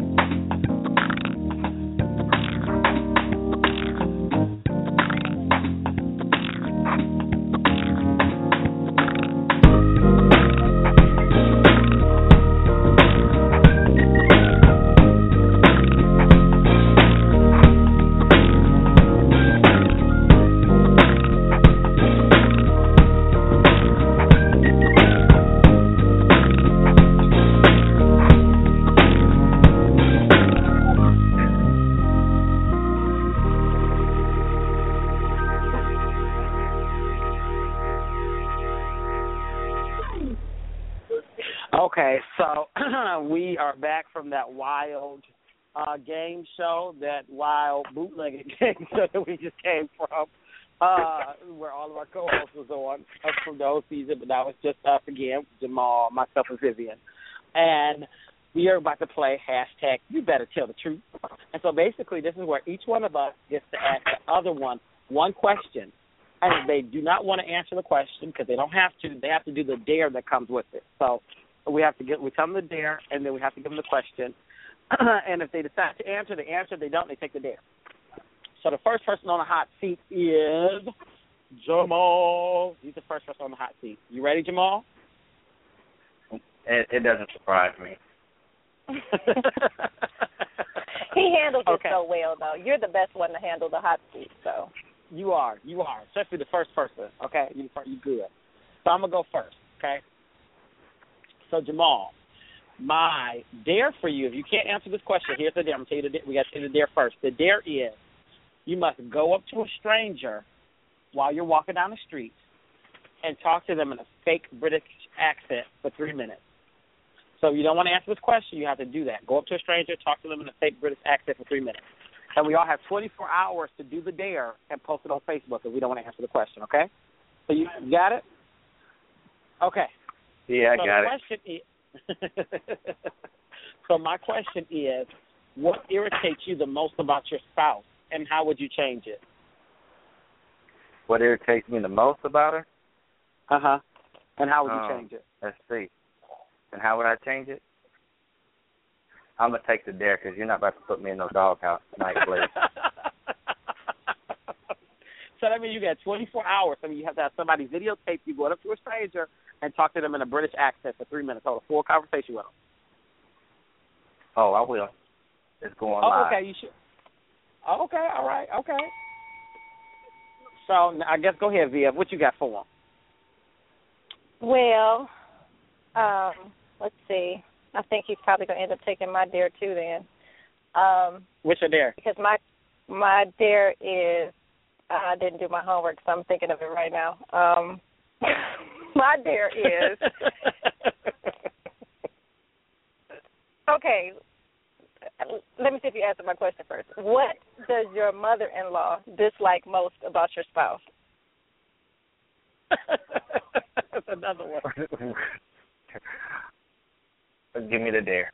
Okay, so we are back from that wild uh, game show, that wild bootlegging game show that we just came from, uh, where all of our co-hosts was on uh, from the whole season, but that was just us again, Jamal, myself, and Vivian. And we are about to play hashtag You Better Tell the Truth. And so basically this is where each one of us gets to ask the other one one question. And if they do not want to answer the question, because they don't have to, they have to do the dare that comes with it. So we have to get, we tell them the dare, and then we have to give them the question. And if they decide to answer, they answer. If they don't, they take the dare. So the first person on the hot seat is Jamal. He's the first person on the hot seat. You ready, Jamal? It, it doesn't surprise me. He handles Okay. it so well, though. You're the best one to handle the hot seat, so. You are. You are. Especially the first person, okay? You you good. So I'm going to go first, okay? So, Jamal, my dare for you, if you can't answer this question, here's the dare. I'm going to tell you the dare. We got to tell you the dare first. The dare is you must go up to a stranger while you're walking down the street and talk to them in a fake British accent for three minutes. So if you don't want to answer this question, you have to do that. Go up to a stranger, talk to them in a fake British accent for three minutes. And we all have twenty-four hours to do the dare and post it on Facebook if we don't want to answer the question, okay? So you got it? Okay. Yeah, I so got the it. question is, so my question is, what irritates you the most about your spouse, and how would you change it? What irritates me the most about her? Uh-huh. And how would you Um, change it? Let's see. And how would I change it? I'm going to take the dare because you're not about to put me in no doghouse tonight, please. So that means you got twenty-four hours. I mean, you have to have somebody videotape you going up to a stranger and talk to them in a British accent for three minutes. Hold a full conversation with them. Oh, I will. It's going Oh, live. okay. You should. Oh, okay. All right. Okay. So I guess go ahead, Via. What you got for them? Well, um, let's see. I think he's probably going to end up taking my dare too then. Um, What's your dare? because my my dare is, I didn't do my homework, so I'm thinking of it right now. Um, my dare is, okay, let me see if you answer my question first. What does your mother-in-law dislike most about your spouse? That's another one. Give me the dare.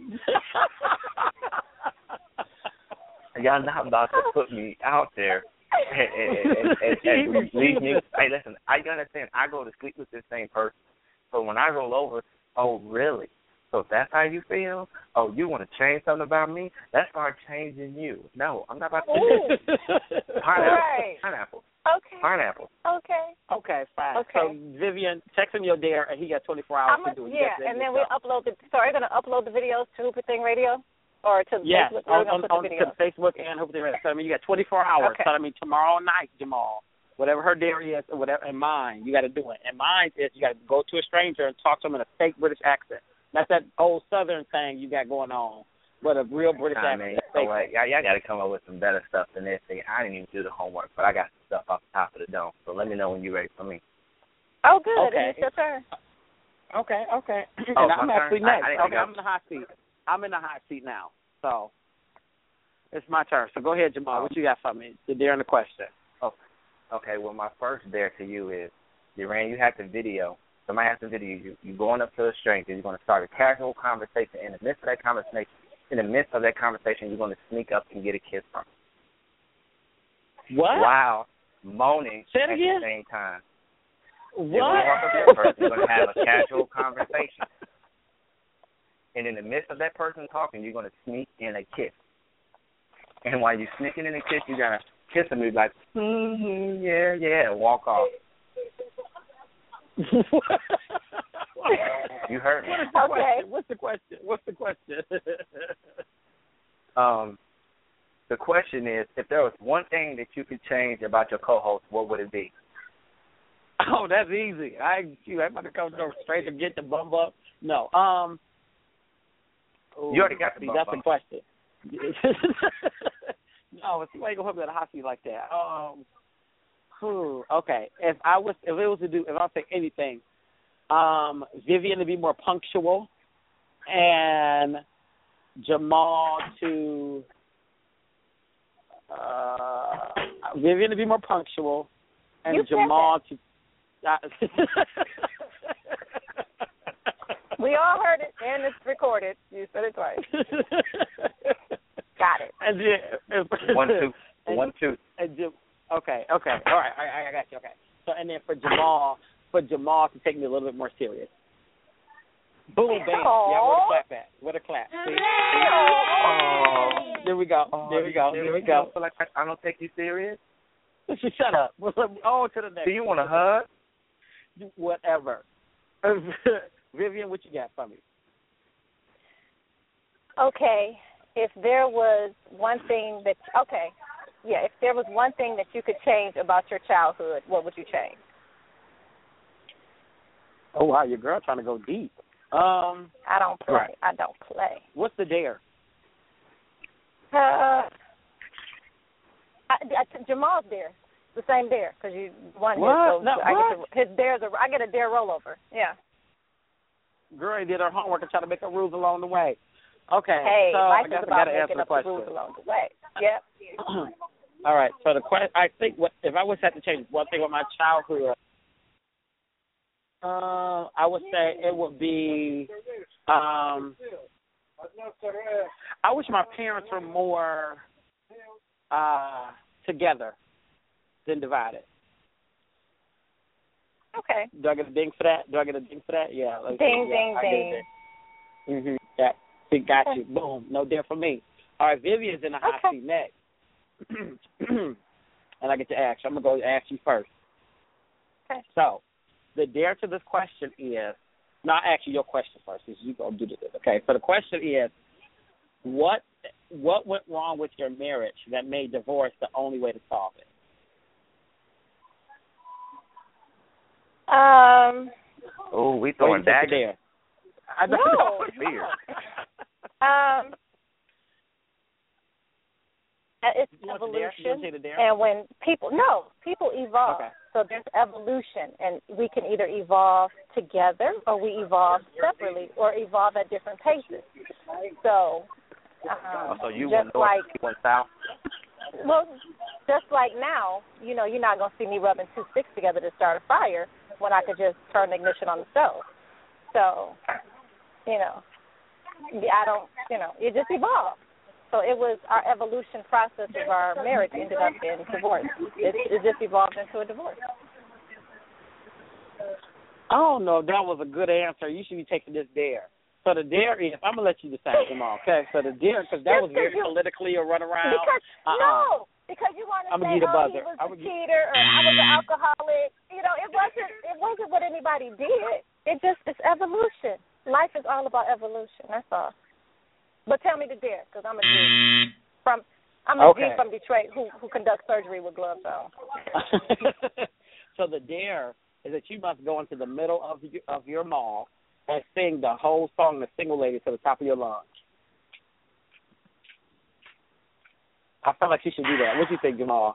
Y'all not about to put me out there and, and, and, and, and leave me. Hey, listen, I understand. I go to sleep with this same person. So when I roll over, oh, really? So that's how you feel? Oh, you want to change something about me? Let's start changing you. No, I'm not about to do that. Pineapple. Right. Pineapple. Okay. Pineapple. Okay. Okay, fine. Okay. So Vivian, text him your dare, and he got twenty-four hours I'm a, to do it. yeah, and then we upload the. So are you going to upload the videos to Hooper Thing Radio, or to yes, Facebook? on, on, on, on to Facebook and Hooper Thing Radio. So I mean, you got twenty-four hours. Okay. So I mean, tomorrow night, Jamal, whatever her dare is, or whatever, and mine, you got to do it. And mine is you got to go to a stranger and talk to him in a fake British accent. That's that old Southern thing you got going on, but a real British I accent. mean, oh, wait, y'all, y'all got to come up with some better stuff than this. See, I didn't even do the homework, but I got some stuff off the top of the dome. So let me know when you're ready for me. Oh, good. Okay. It's your turn. Okay, okay. Oh, and I'm my actually turn? next. I, I okay, I'm in the hot seat. I'm in the hot seat now. So it's my turn. So go ahead, Jamal. What you got for me? The dare and the question. Oh, okay. Well, my first dare to you is, Duran, you have the video. Somebody has to video you. You're going up to a stranger. You're going to start a casual conversation. In the midst of that conversation, in the midst of that conversation, you're going to sneak up and get a kiss from him. What? While moaning Say at it again? the same time. What? You're going to walk up to that person. You're going to have a casual conversation. And in the midst of that person talking, you're going to sneak in a kiss. And while you're sneaking in a kiss, you got to kiss him. You're like, mm-hmm, yeah, yeah, and walk off. You heard me. Okay. What's the question? What's the question? um, the question is, if there was one thing that you could change about your co-host, what would it be? Oh, that's easy. I you I'm about to come go straight and get the bum up. No. Um. Ooh, You already got the see, bum that's bum. the question. No, see why you gonna put me in a hot seat like that? Um. Whew, okay. If I was, if it was to do, if I was to say anything, um, Vivian to be more punctual, and Jamal to uh, Vivian to be more punctual, and You said Jamal to. Uh, We all heard it, and it's recorded. You said it twice. Got it. And then, One, two. and, One, two. And Jim, okay, okay, all right, I, I got you. Okay, so and then for Jamal, for Jamal to take me a little bit more serious. Boom, bam, yeah, where the clap at? Where the clap? See? Oh. There we go. There we go. There we go. I feel like I don't take you serious. Shut up. Oh, to the next. Do you want a hug? Whatever. Vivian, what you got for me? Okay, if there was one thing that, okay, yeah, if there was one thing that you could change about your childhood, what would you change? Oh, wow, your girl trying to go deep. Um, I don't play. Right. I don't play. What's the dare? Uh, I, I, Jamal's dare, the same dare, because you won What? his. So No, I what? get to, his dare's a, I get a dare rollover. Yeah. Girl did her homework and try to make her rules along the way. Okay, Hey, so life I guess is I got about to answer making the up the question. rules along the way. Yep. All right, so the question, I think, what if I was to have to change one thing with my childhood, uh, I would say it would be, um, I wish my parents were more uh, together than divided. Okay. Do I get a ding for that? Do I get a ding for that? Yeah. Like, Ding, yeah, ding, I ding. Mm-hmm. Yeah. We got you. Boom. No dare for me. All right, Vivian's in the hot Okay. seat next. And I get to ask. I'm going to go ask you first. Okay. So, the dare to this question is, no, I'll ask you your question first, because you go do this. Okay, so the question is, what what went wrong with your marriage that made divorce the only way to solve it? Um. Oh, we Or throwing you take daggers. the dare? I don't No. know. Fear. Um. It's You want the dare? You want evolution, to say the dare? and when people no people evolve, Okay. so there's evolution, and we can either evolve together or we evolve separately or evolve at different paces. So, um, So you just went north, like you went south. well, just like now, you know, you're not gonna see me rubbing two sticks together to start a fire when I could just turn the ignition on the stove. So, you know, I don't, you know, it just evolves. So it was our evolution process of our marriage ended up in divorce. It, it just evolved into a divorce. I don't know if that was a good answer. You should be taking this dare. So the dare is, I'm going to let you decide, Jamal, okay? So the dare, because that was very you, politically a runaround. Because, uh-uh. No, because you want to I'm say, gonna oh, he was I'm a cheater or I was an alcoholic. You know, it wasn't, it wasn't what anybody did. It just, it's evolution. Life is all about evolution, that's all. But tell me the dare, because I'm a G. From, I'm a okay. G from Detroit who, who conducts surgery with gloves on. So the dare is that you must go into the middle of your, of your mall and sing the whole song, The Single Lady, to the top of your lungs. I feel like you should do that. What do you think, Jamal?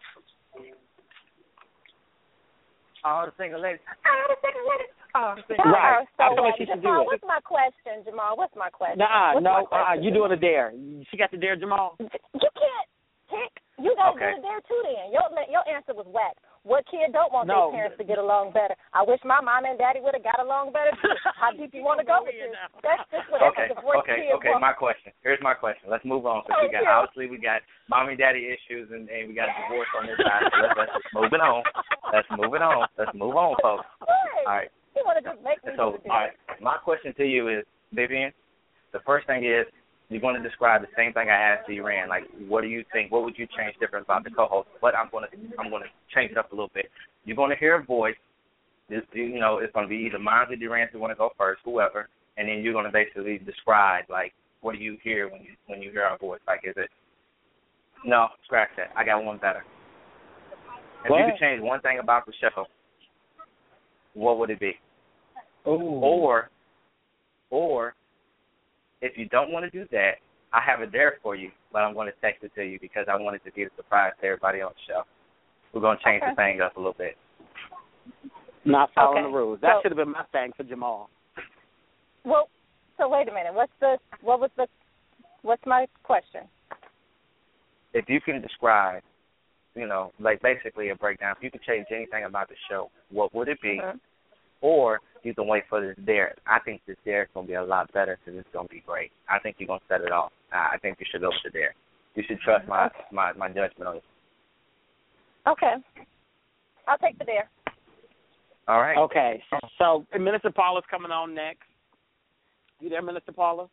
All the single ladies. All the single ladies. Oh, right. So I feel like you should do it. What's my question, Jamal? What's my question? Nah, what's no, uh, you doing a dare. She got the dare, Jamal? You can't pick. You got to okay. do the dare, too, then. Your, your answer was whack. What kid don't want no. their parents to get along better? I wish my mom and daddy would have got along better, too. How deep you want to go with this? That's just what okay, a divorced okay, kid okay. wants. My question. Here's my question. Let's move on. Because we got, obviously, we got mommy daddy issues and, and we got divorce on this side. So let's, let's just move it on. Let's move it on. Let's move on, folks. Right. All right. You want to just make me So, do all right. My question to you is, Vivian, the first thing is, you're going to describe the same thing I asked Iran. Like, what do you think? What would you change different about the co-host? But I'm going to I'm going to change it up a little bit. You're going to hear a voice. This, you know, it's going to be either mine or Durant who want to go first, whoever, and then you're going to basically describe like, what do you hear when you when you hear our voice? Like, is it? No, scratch that. I got one better. If what? you could change one thing about the show, what would it be? Ooh. Or, or. If you don't want to do that, I have a dare for you, but I'm going to text it to you because I wanted to be a surprise to everybody on the show. We're going to change okay. the thing up a little bit. Not following okay. the rules. That so, should have been my thing for Jamal. Well, so wait a minute. What's the what was the what's my question? If you can describe, you know, like basically a breakdown, if you could change anything about the show, what would it be? Mm-hmm. Or you can wait for this dare. I think this dare is going to be a lot better because it's going to be great. I think you're going to set it off. I think you should go with the dare. You should trust my, okay. my, my judgment on it. Okay. I'll take the dare. All right. Okay. So, so Minister Paula's coming on next. You there, Minister Paula?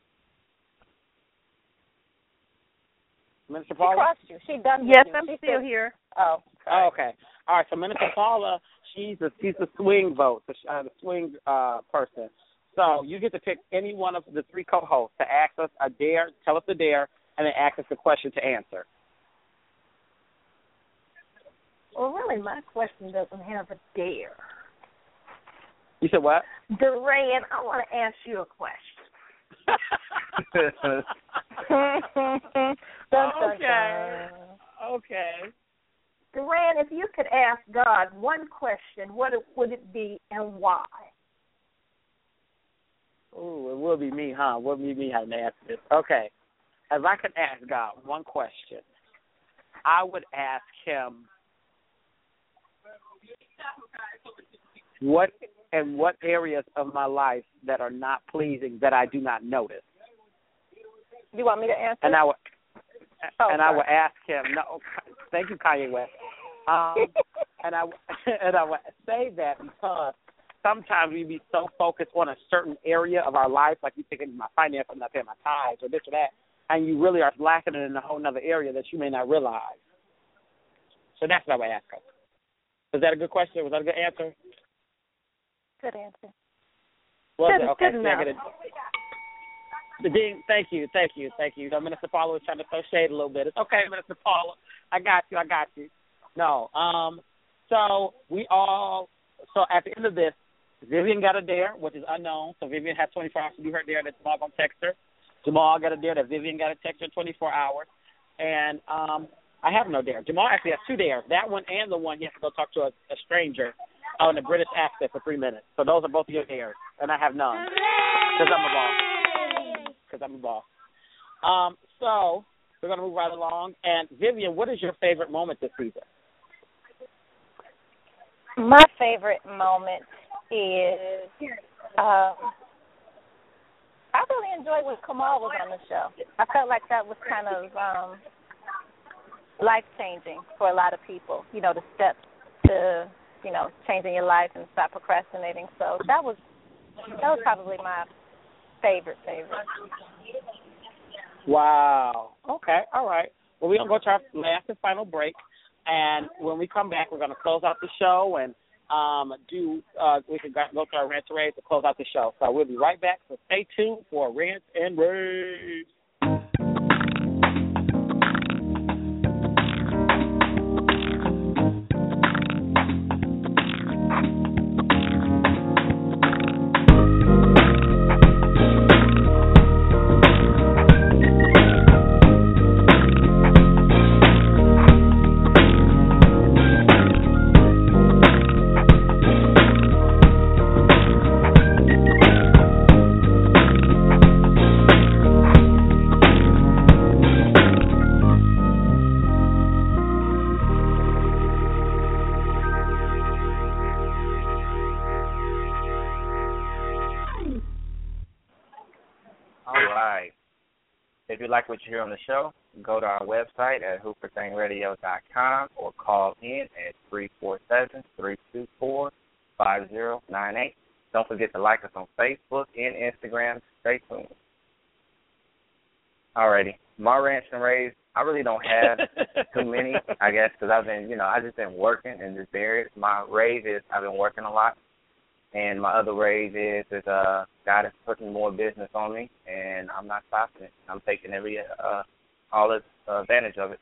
Minister Paula? She crossed you. She done Yes, you. I'm she still said, here. Oh. Oh, okay. All right. So Minister Paula, she's a she's a swing vote, the, uh, the swing uh, person. So you get to pick any one of the three co-hosts to ask us a dare, tell us a dare, and then ask us a question to answer. Well, really, my question doesn't have a dare. You said what? Duran, I want to ask you a question. dun, dun, okay. dun. Okay. Duran, if you could ask God one question, what would it be and why? Ooh, it will be me, huh? It will be me having to answer this. Okay. If I could ask God one question, I would ask him what and what areas of my life that are not pleasing that I do not notice. You want me to answer? And I would oh, and sorry. I would ask him. No, thank you, Kanye West. Um, and I and I would say that because sometimes we be so focused on a certain area of our life, like you thinking my finance, I'm not paying my tithes or this or that, and you really are lacking it in a whole other area that you may not realize. So that's what I would ask him. Was that a good question? Was that a good answer? Good answer. Was good, it? Okay. Good so enough. I get it. The ding, thank you, thank you, thank you. So Minister Paula was trying to throw shade a little bit. It's okay, Minister Paula. I got you, I got you. No. Um, so we all, so at the end of this, Vivian got a dare, which is unknown. So Vivian has twenty-four hours to do her dare that Jamal going to text her. Jamal got a dare that Vivian got to text her twenty-four hours. And um, I have no dare. Jamal actually has two dares. That one and the one he has to go talk to a, a stranger on a British accent for three minutes. So those are both of your dares. And I have none. Because I'm a boss. Because I'm a boss. Um, so we're going to move right along. And Vivian, what is your favorite moment this season? My favorite moment is um, I really enjoyed when Kamal was on the show. I felt like that was kind of um, life-changing for a lot of people, you know, the steps to, you know, changing your life and stop procrastinating. So that was that was probably my favorite, favorite. Wow. Okay, all right. Well, we're going to go to our last and final break, and when we come back, we're going to close out the show and um, do, uh, we can go to our rant and rave to close out the show. So we'll be right back, so stay tuned for Rant and Rave. If you like what you hear on the show, go to our website at hooper thing radio dot com or call in at three four seven, three two four, five zero nine eight. Don't forget to like us on Facebook and Instagram. Stay tuned. Alrighty. My rants and raves, I really don't have too many, I guess, because I've been, you know, I've just been working in this area. My rave is I've been working a lot. And my other rave is, is uh, God is putting more business on me, and I'm not stopping it. I'm taking every uh, all this uh, advantage of it.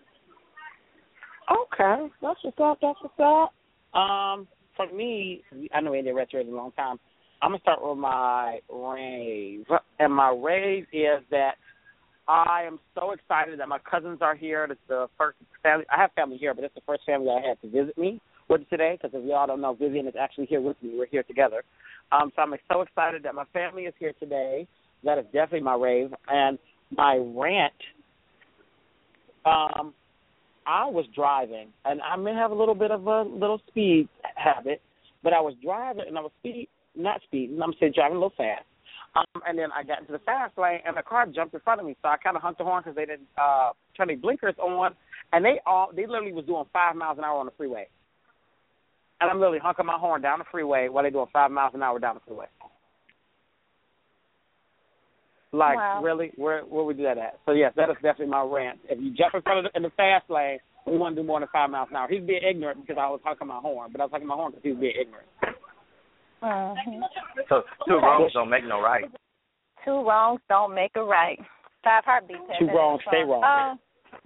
Okay, that's what's up. That's what's up. Um, for me, I know we ain't retro in a long time. I'm gonna start with my rave, and my rave is that I am so excited that my cousins are here. It's the first family. I have family here, but it's the first family I had to visit me with today, because if y'all don't know, Vivian is actually here with me. We're here together. Um, so I'm so excited that my family is here today. That is definitely my rave. And my rant, um, I was driving, and I may have a little bit of a little speed habit, but I was driving, and I was speed, not speeding, I'm saying driving a little fast. Um, and then I got into the fast lane, and a car jumped in front of me, so I kind of honked the horn because they didn't uh, turn their blinkers on, and they all they literally was doing five miles an hour on the freeway. And I'm literally honking my horn down the freeway while they're doing five miles an hour down the freeway. Like, wow. Really? Where where we do that at? So, yes, that is definitely my rant. If you jump in front of the, in the fast lane, we want to do more than five miles an hour. He's being ignorant because I was honking my horn, but I was honking my horn because he was being ignorant. Mm-hmm. So two wrongs don't make no right. Two wrongs don't make a right. Five heartbeats. Two wrongs stay wrong. Um,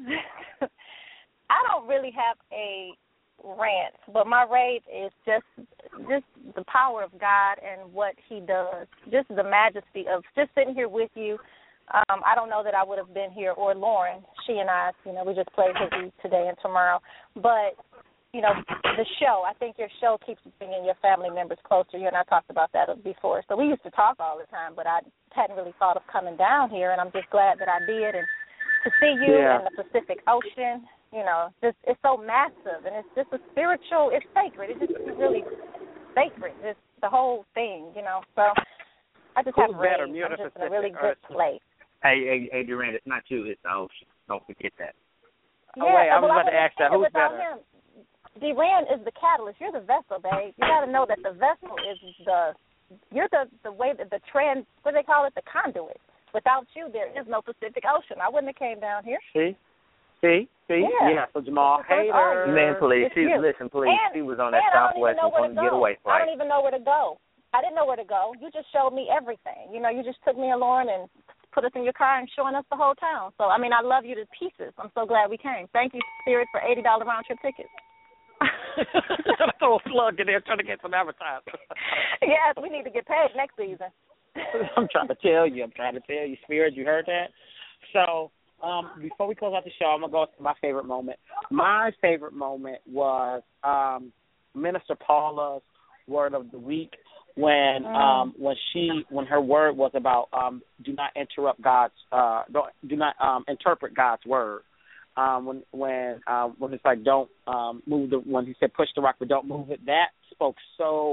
I don't really have a rant, but my rave is just just the power of God and what He does, just the majesty of just sitting here with you. Um, I don't know that I would have been here, or Lauren. She and I, you know, we just played Hizzy today and tomorrow. But you know, the show. I think your show keeps bringing your family members closer. You and I talked about that before. So we used to talk all the time, but I hadn't really thought of coming down here, and I'm just glad that I did. And to see you yeah. in the Pacific Ocean. You know, just it's so massive, and it's just a spiritual. It's sacred. It's just it's really sacred. It's the whole thing, you know. So I just Who's have better, rage. me or I'm the just in a Pacific really good Ocean? place. Hey, hey, hey, Durant, it's not you. It's the ocean. Don't forget that. Oh, wait, I was well, about to ask that. Who's without better? Him, Durant is the catalyst. You're the vessel, babe. You got to know that the vessel is the. You're the the way that the trans. What do they call it? The conduit. Without you, there is no Pacific Ocean. I wouldn't have came down here. See. See, see, yeah. yeah. So Jamal Hader. Man, please, she, listen, please. And, she was on that and Southwest and wanted to get away from I don't even know where to go. I didn't know where to go. You just showed me everything. You know, you just took me and Lauren and put us in your car and showing us the whole town. So, I mean, I love you to pieces. I'm so glad we came. Thank you, Spirit, for eighty dollars round trip tickets. Throw a plug in there, trying to get some advertising. Yes, we need to get paid next season. I'm trying to tell you. I'm trying to tell you, Spirit. You heard that? So. Um, before we close out the show, I'm going to go to my favorite moment. My favorite moment was um, Minister Paula's word of the week when mm. um, when she when her word was about um, do not interrupt God's uh, don't do not um, interpret God's word. Um, when when uh, when it's like don't um, move the when he said push the rock but don't move it. That spoke so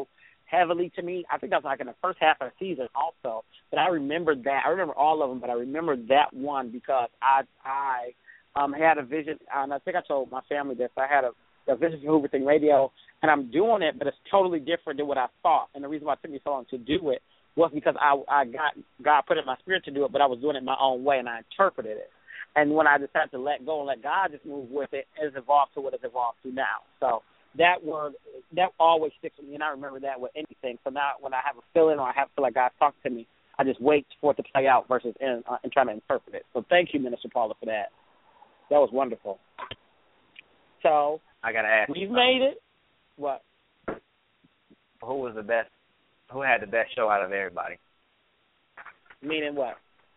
heavily to me. I think that was like in the first half of the season also. But I remember that. I remember all of them, but I remember that one because I I um, had a vision, and I think I told my family this. I had a, a vision for Hoover Thing Radio, and I'm doing it, but it's totally different than what I thought. And the reason why it took me so long to do it was because I, I got God put it in my spirit to do it, but I was doing it my own way, and I interpreted it. And when I decided to let go and let God just move with it, it's evolved to what it's evolved to now. So that word, that always sticks with me, and I remember that with anything. So now when I have a feeling or I have feel like God's talking to me, I just wait for it to play out versus in, uh, and trying to interpret it. So thank you, Minister Paula, for that. That was wonderful. So I gotta ask. We've made it. What? Who was the best? Who had the best show out of everybody? Meaning what?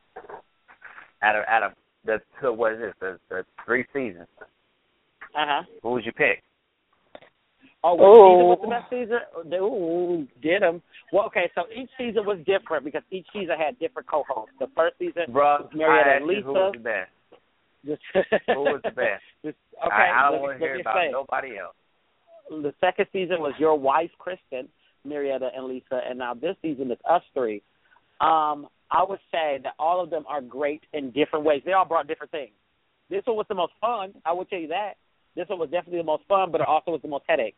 Out of out of the two, what is this? The, the three seasons. Uh huh. Who would you pick? Oh, which oh. season was the best season? Ooh, did them. Well, okay, so each season was different because each season had different co-hosts. The first season Bruh, was Marietta and Lisa. Who was the best? Just who was the best? Just, okay, I, I don't want to hear about say. nobody else. The second season was your wife, Kristen, Marietta, and Lisa, and now this season is us three. Um, I would say that all of them are great in different ways. They all brought different things. This one was the most fun, I will tell you that. This one was definitely the most fun, but it also was the most headache.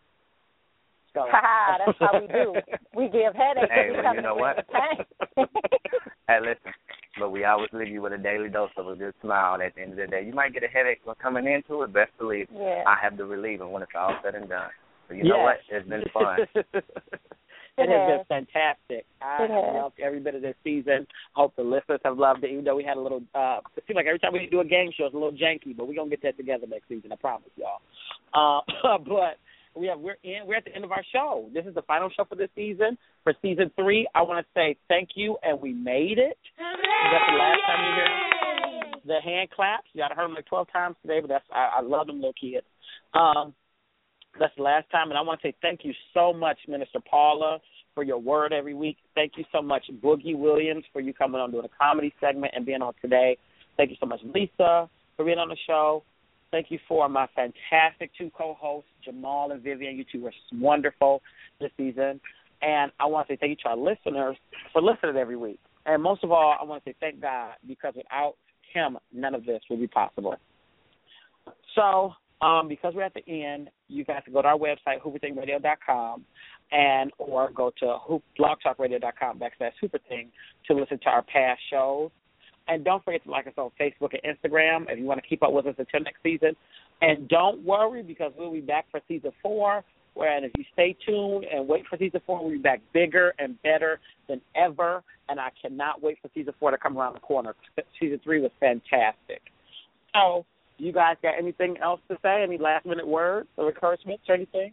So, that's how we do. We give headaches. Hey, well, you know what? Hey, listen, but we always leave you with a daily dose of a good smile at the end of the day. You might get a headache when coming into it. Best believe yeah. I have to relieve it when it's all said and done. So you yes. know what? It's been fun. It has been fantastic. I it have loved every bit of this season. I hope the listeners have loved it, even though we had a little, uh, it seems like every time we do a game show, it's a little janky, but we're going to get that together next season, I promise y'all. Uh, but we have, we're in, we're at the end of our show. This is the final show for this season. For season three, I want to say thank you, and we made it. That's the last time you hear the hand claps. You got to heard them like twelve times today, but that's I, I love them little kids. Um, That's the last time, and I want to say thank you so much, Minister Paula, for your word every week. Thank you so much, Boogie Williams, for you coming on doing a comedy segment and being on today. Thank you so much, Lisa, for being on the show. Thank you for my fantastic two co-hosts, Jamal and Vivian. You two were wonderful this season. And I want to say thank you to our listeners for listening every week. And most of all, I want to say thank God, because without him, none of this would be possible. So, Um, because we're at the end, you guys can go to our website, hoover thing radio dot com, and or go to hoop, blogtalkradio dot com backslash hooverthing to listen to our past shows. And don't forget to like us on Facebook and Instagram if you want to keep up with us until next season. And don't worry, because we'll be back for season four, where, and if you stay tuned and wait for season four, we'll be back bigger and better than ever. And I cannot wait for season four to come around the corner. Season three was fantastic. So, you guys got anything else to say? Any last-minute words or encouragements or anything?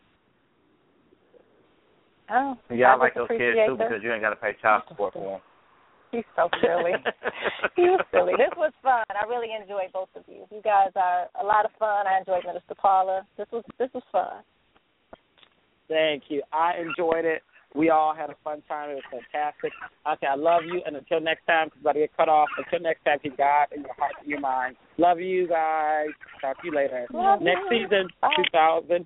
Oh, yeah, I, I like those kids, too, them. because you ain't got to pay child support for them. He's so silly. He's silly. This was fun. I really enjoyed both of you. You guys are a lot of fun. I enjoyed Minister Paula. This was this was fun. Thank you. I enjoyed it. We all had a fun time. It was fantastic. Okay, I love you. And until next time, because I'm about to get cut off. Until next time, keep God in your heart and your mind. Love you guys. Talk to you later. Love next you. season, Bye. two thousand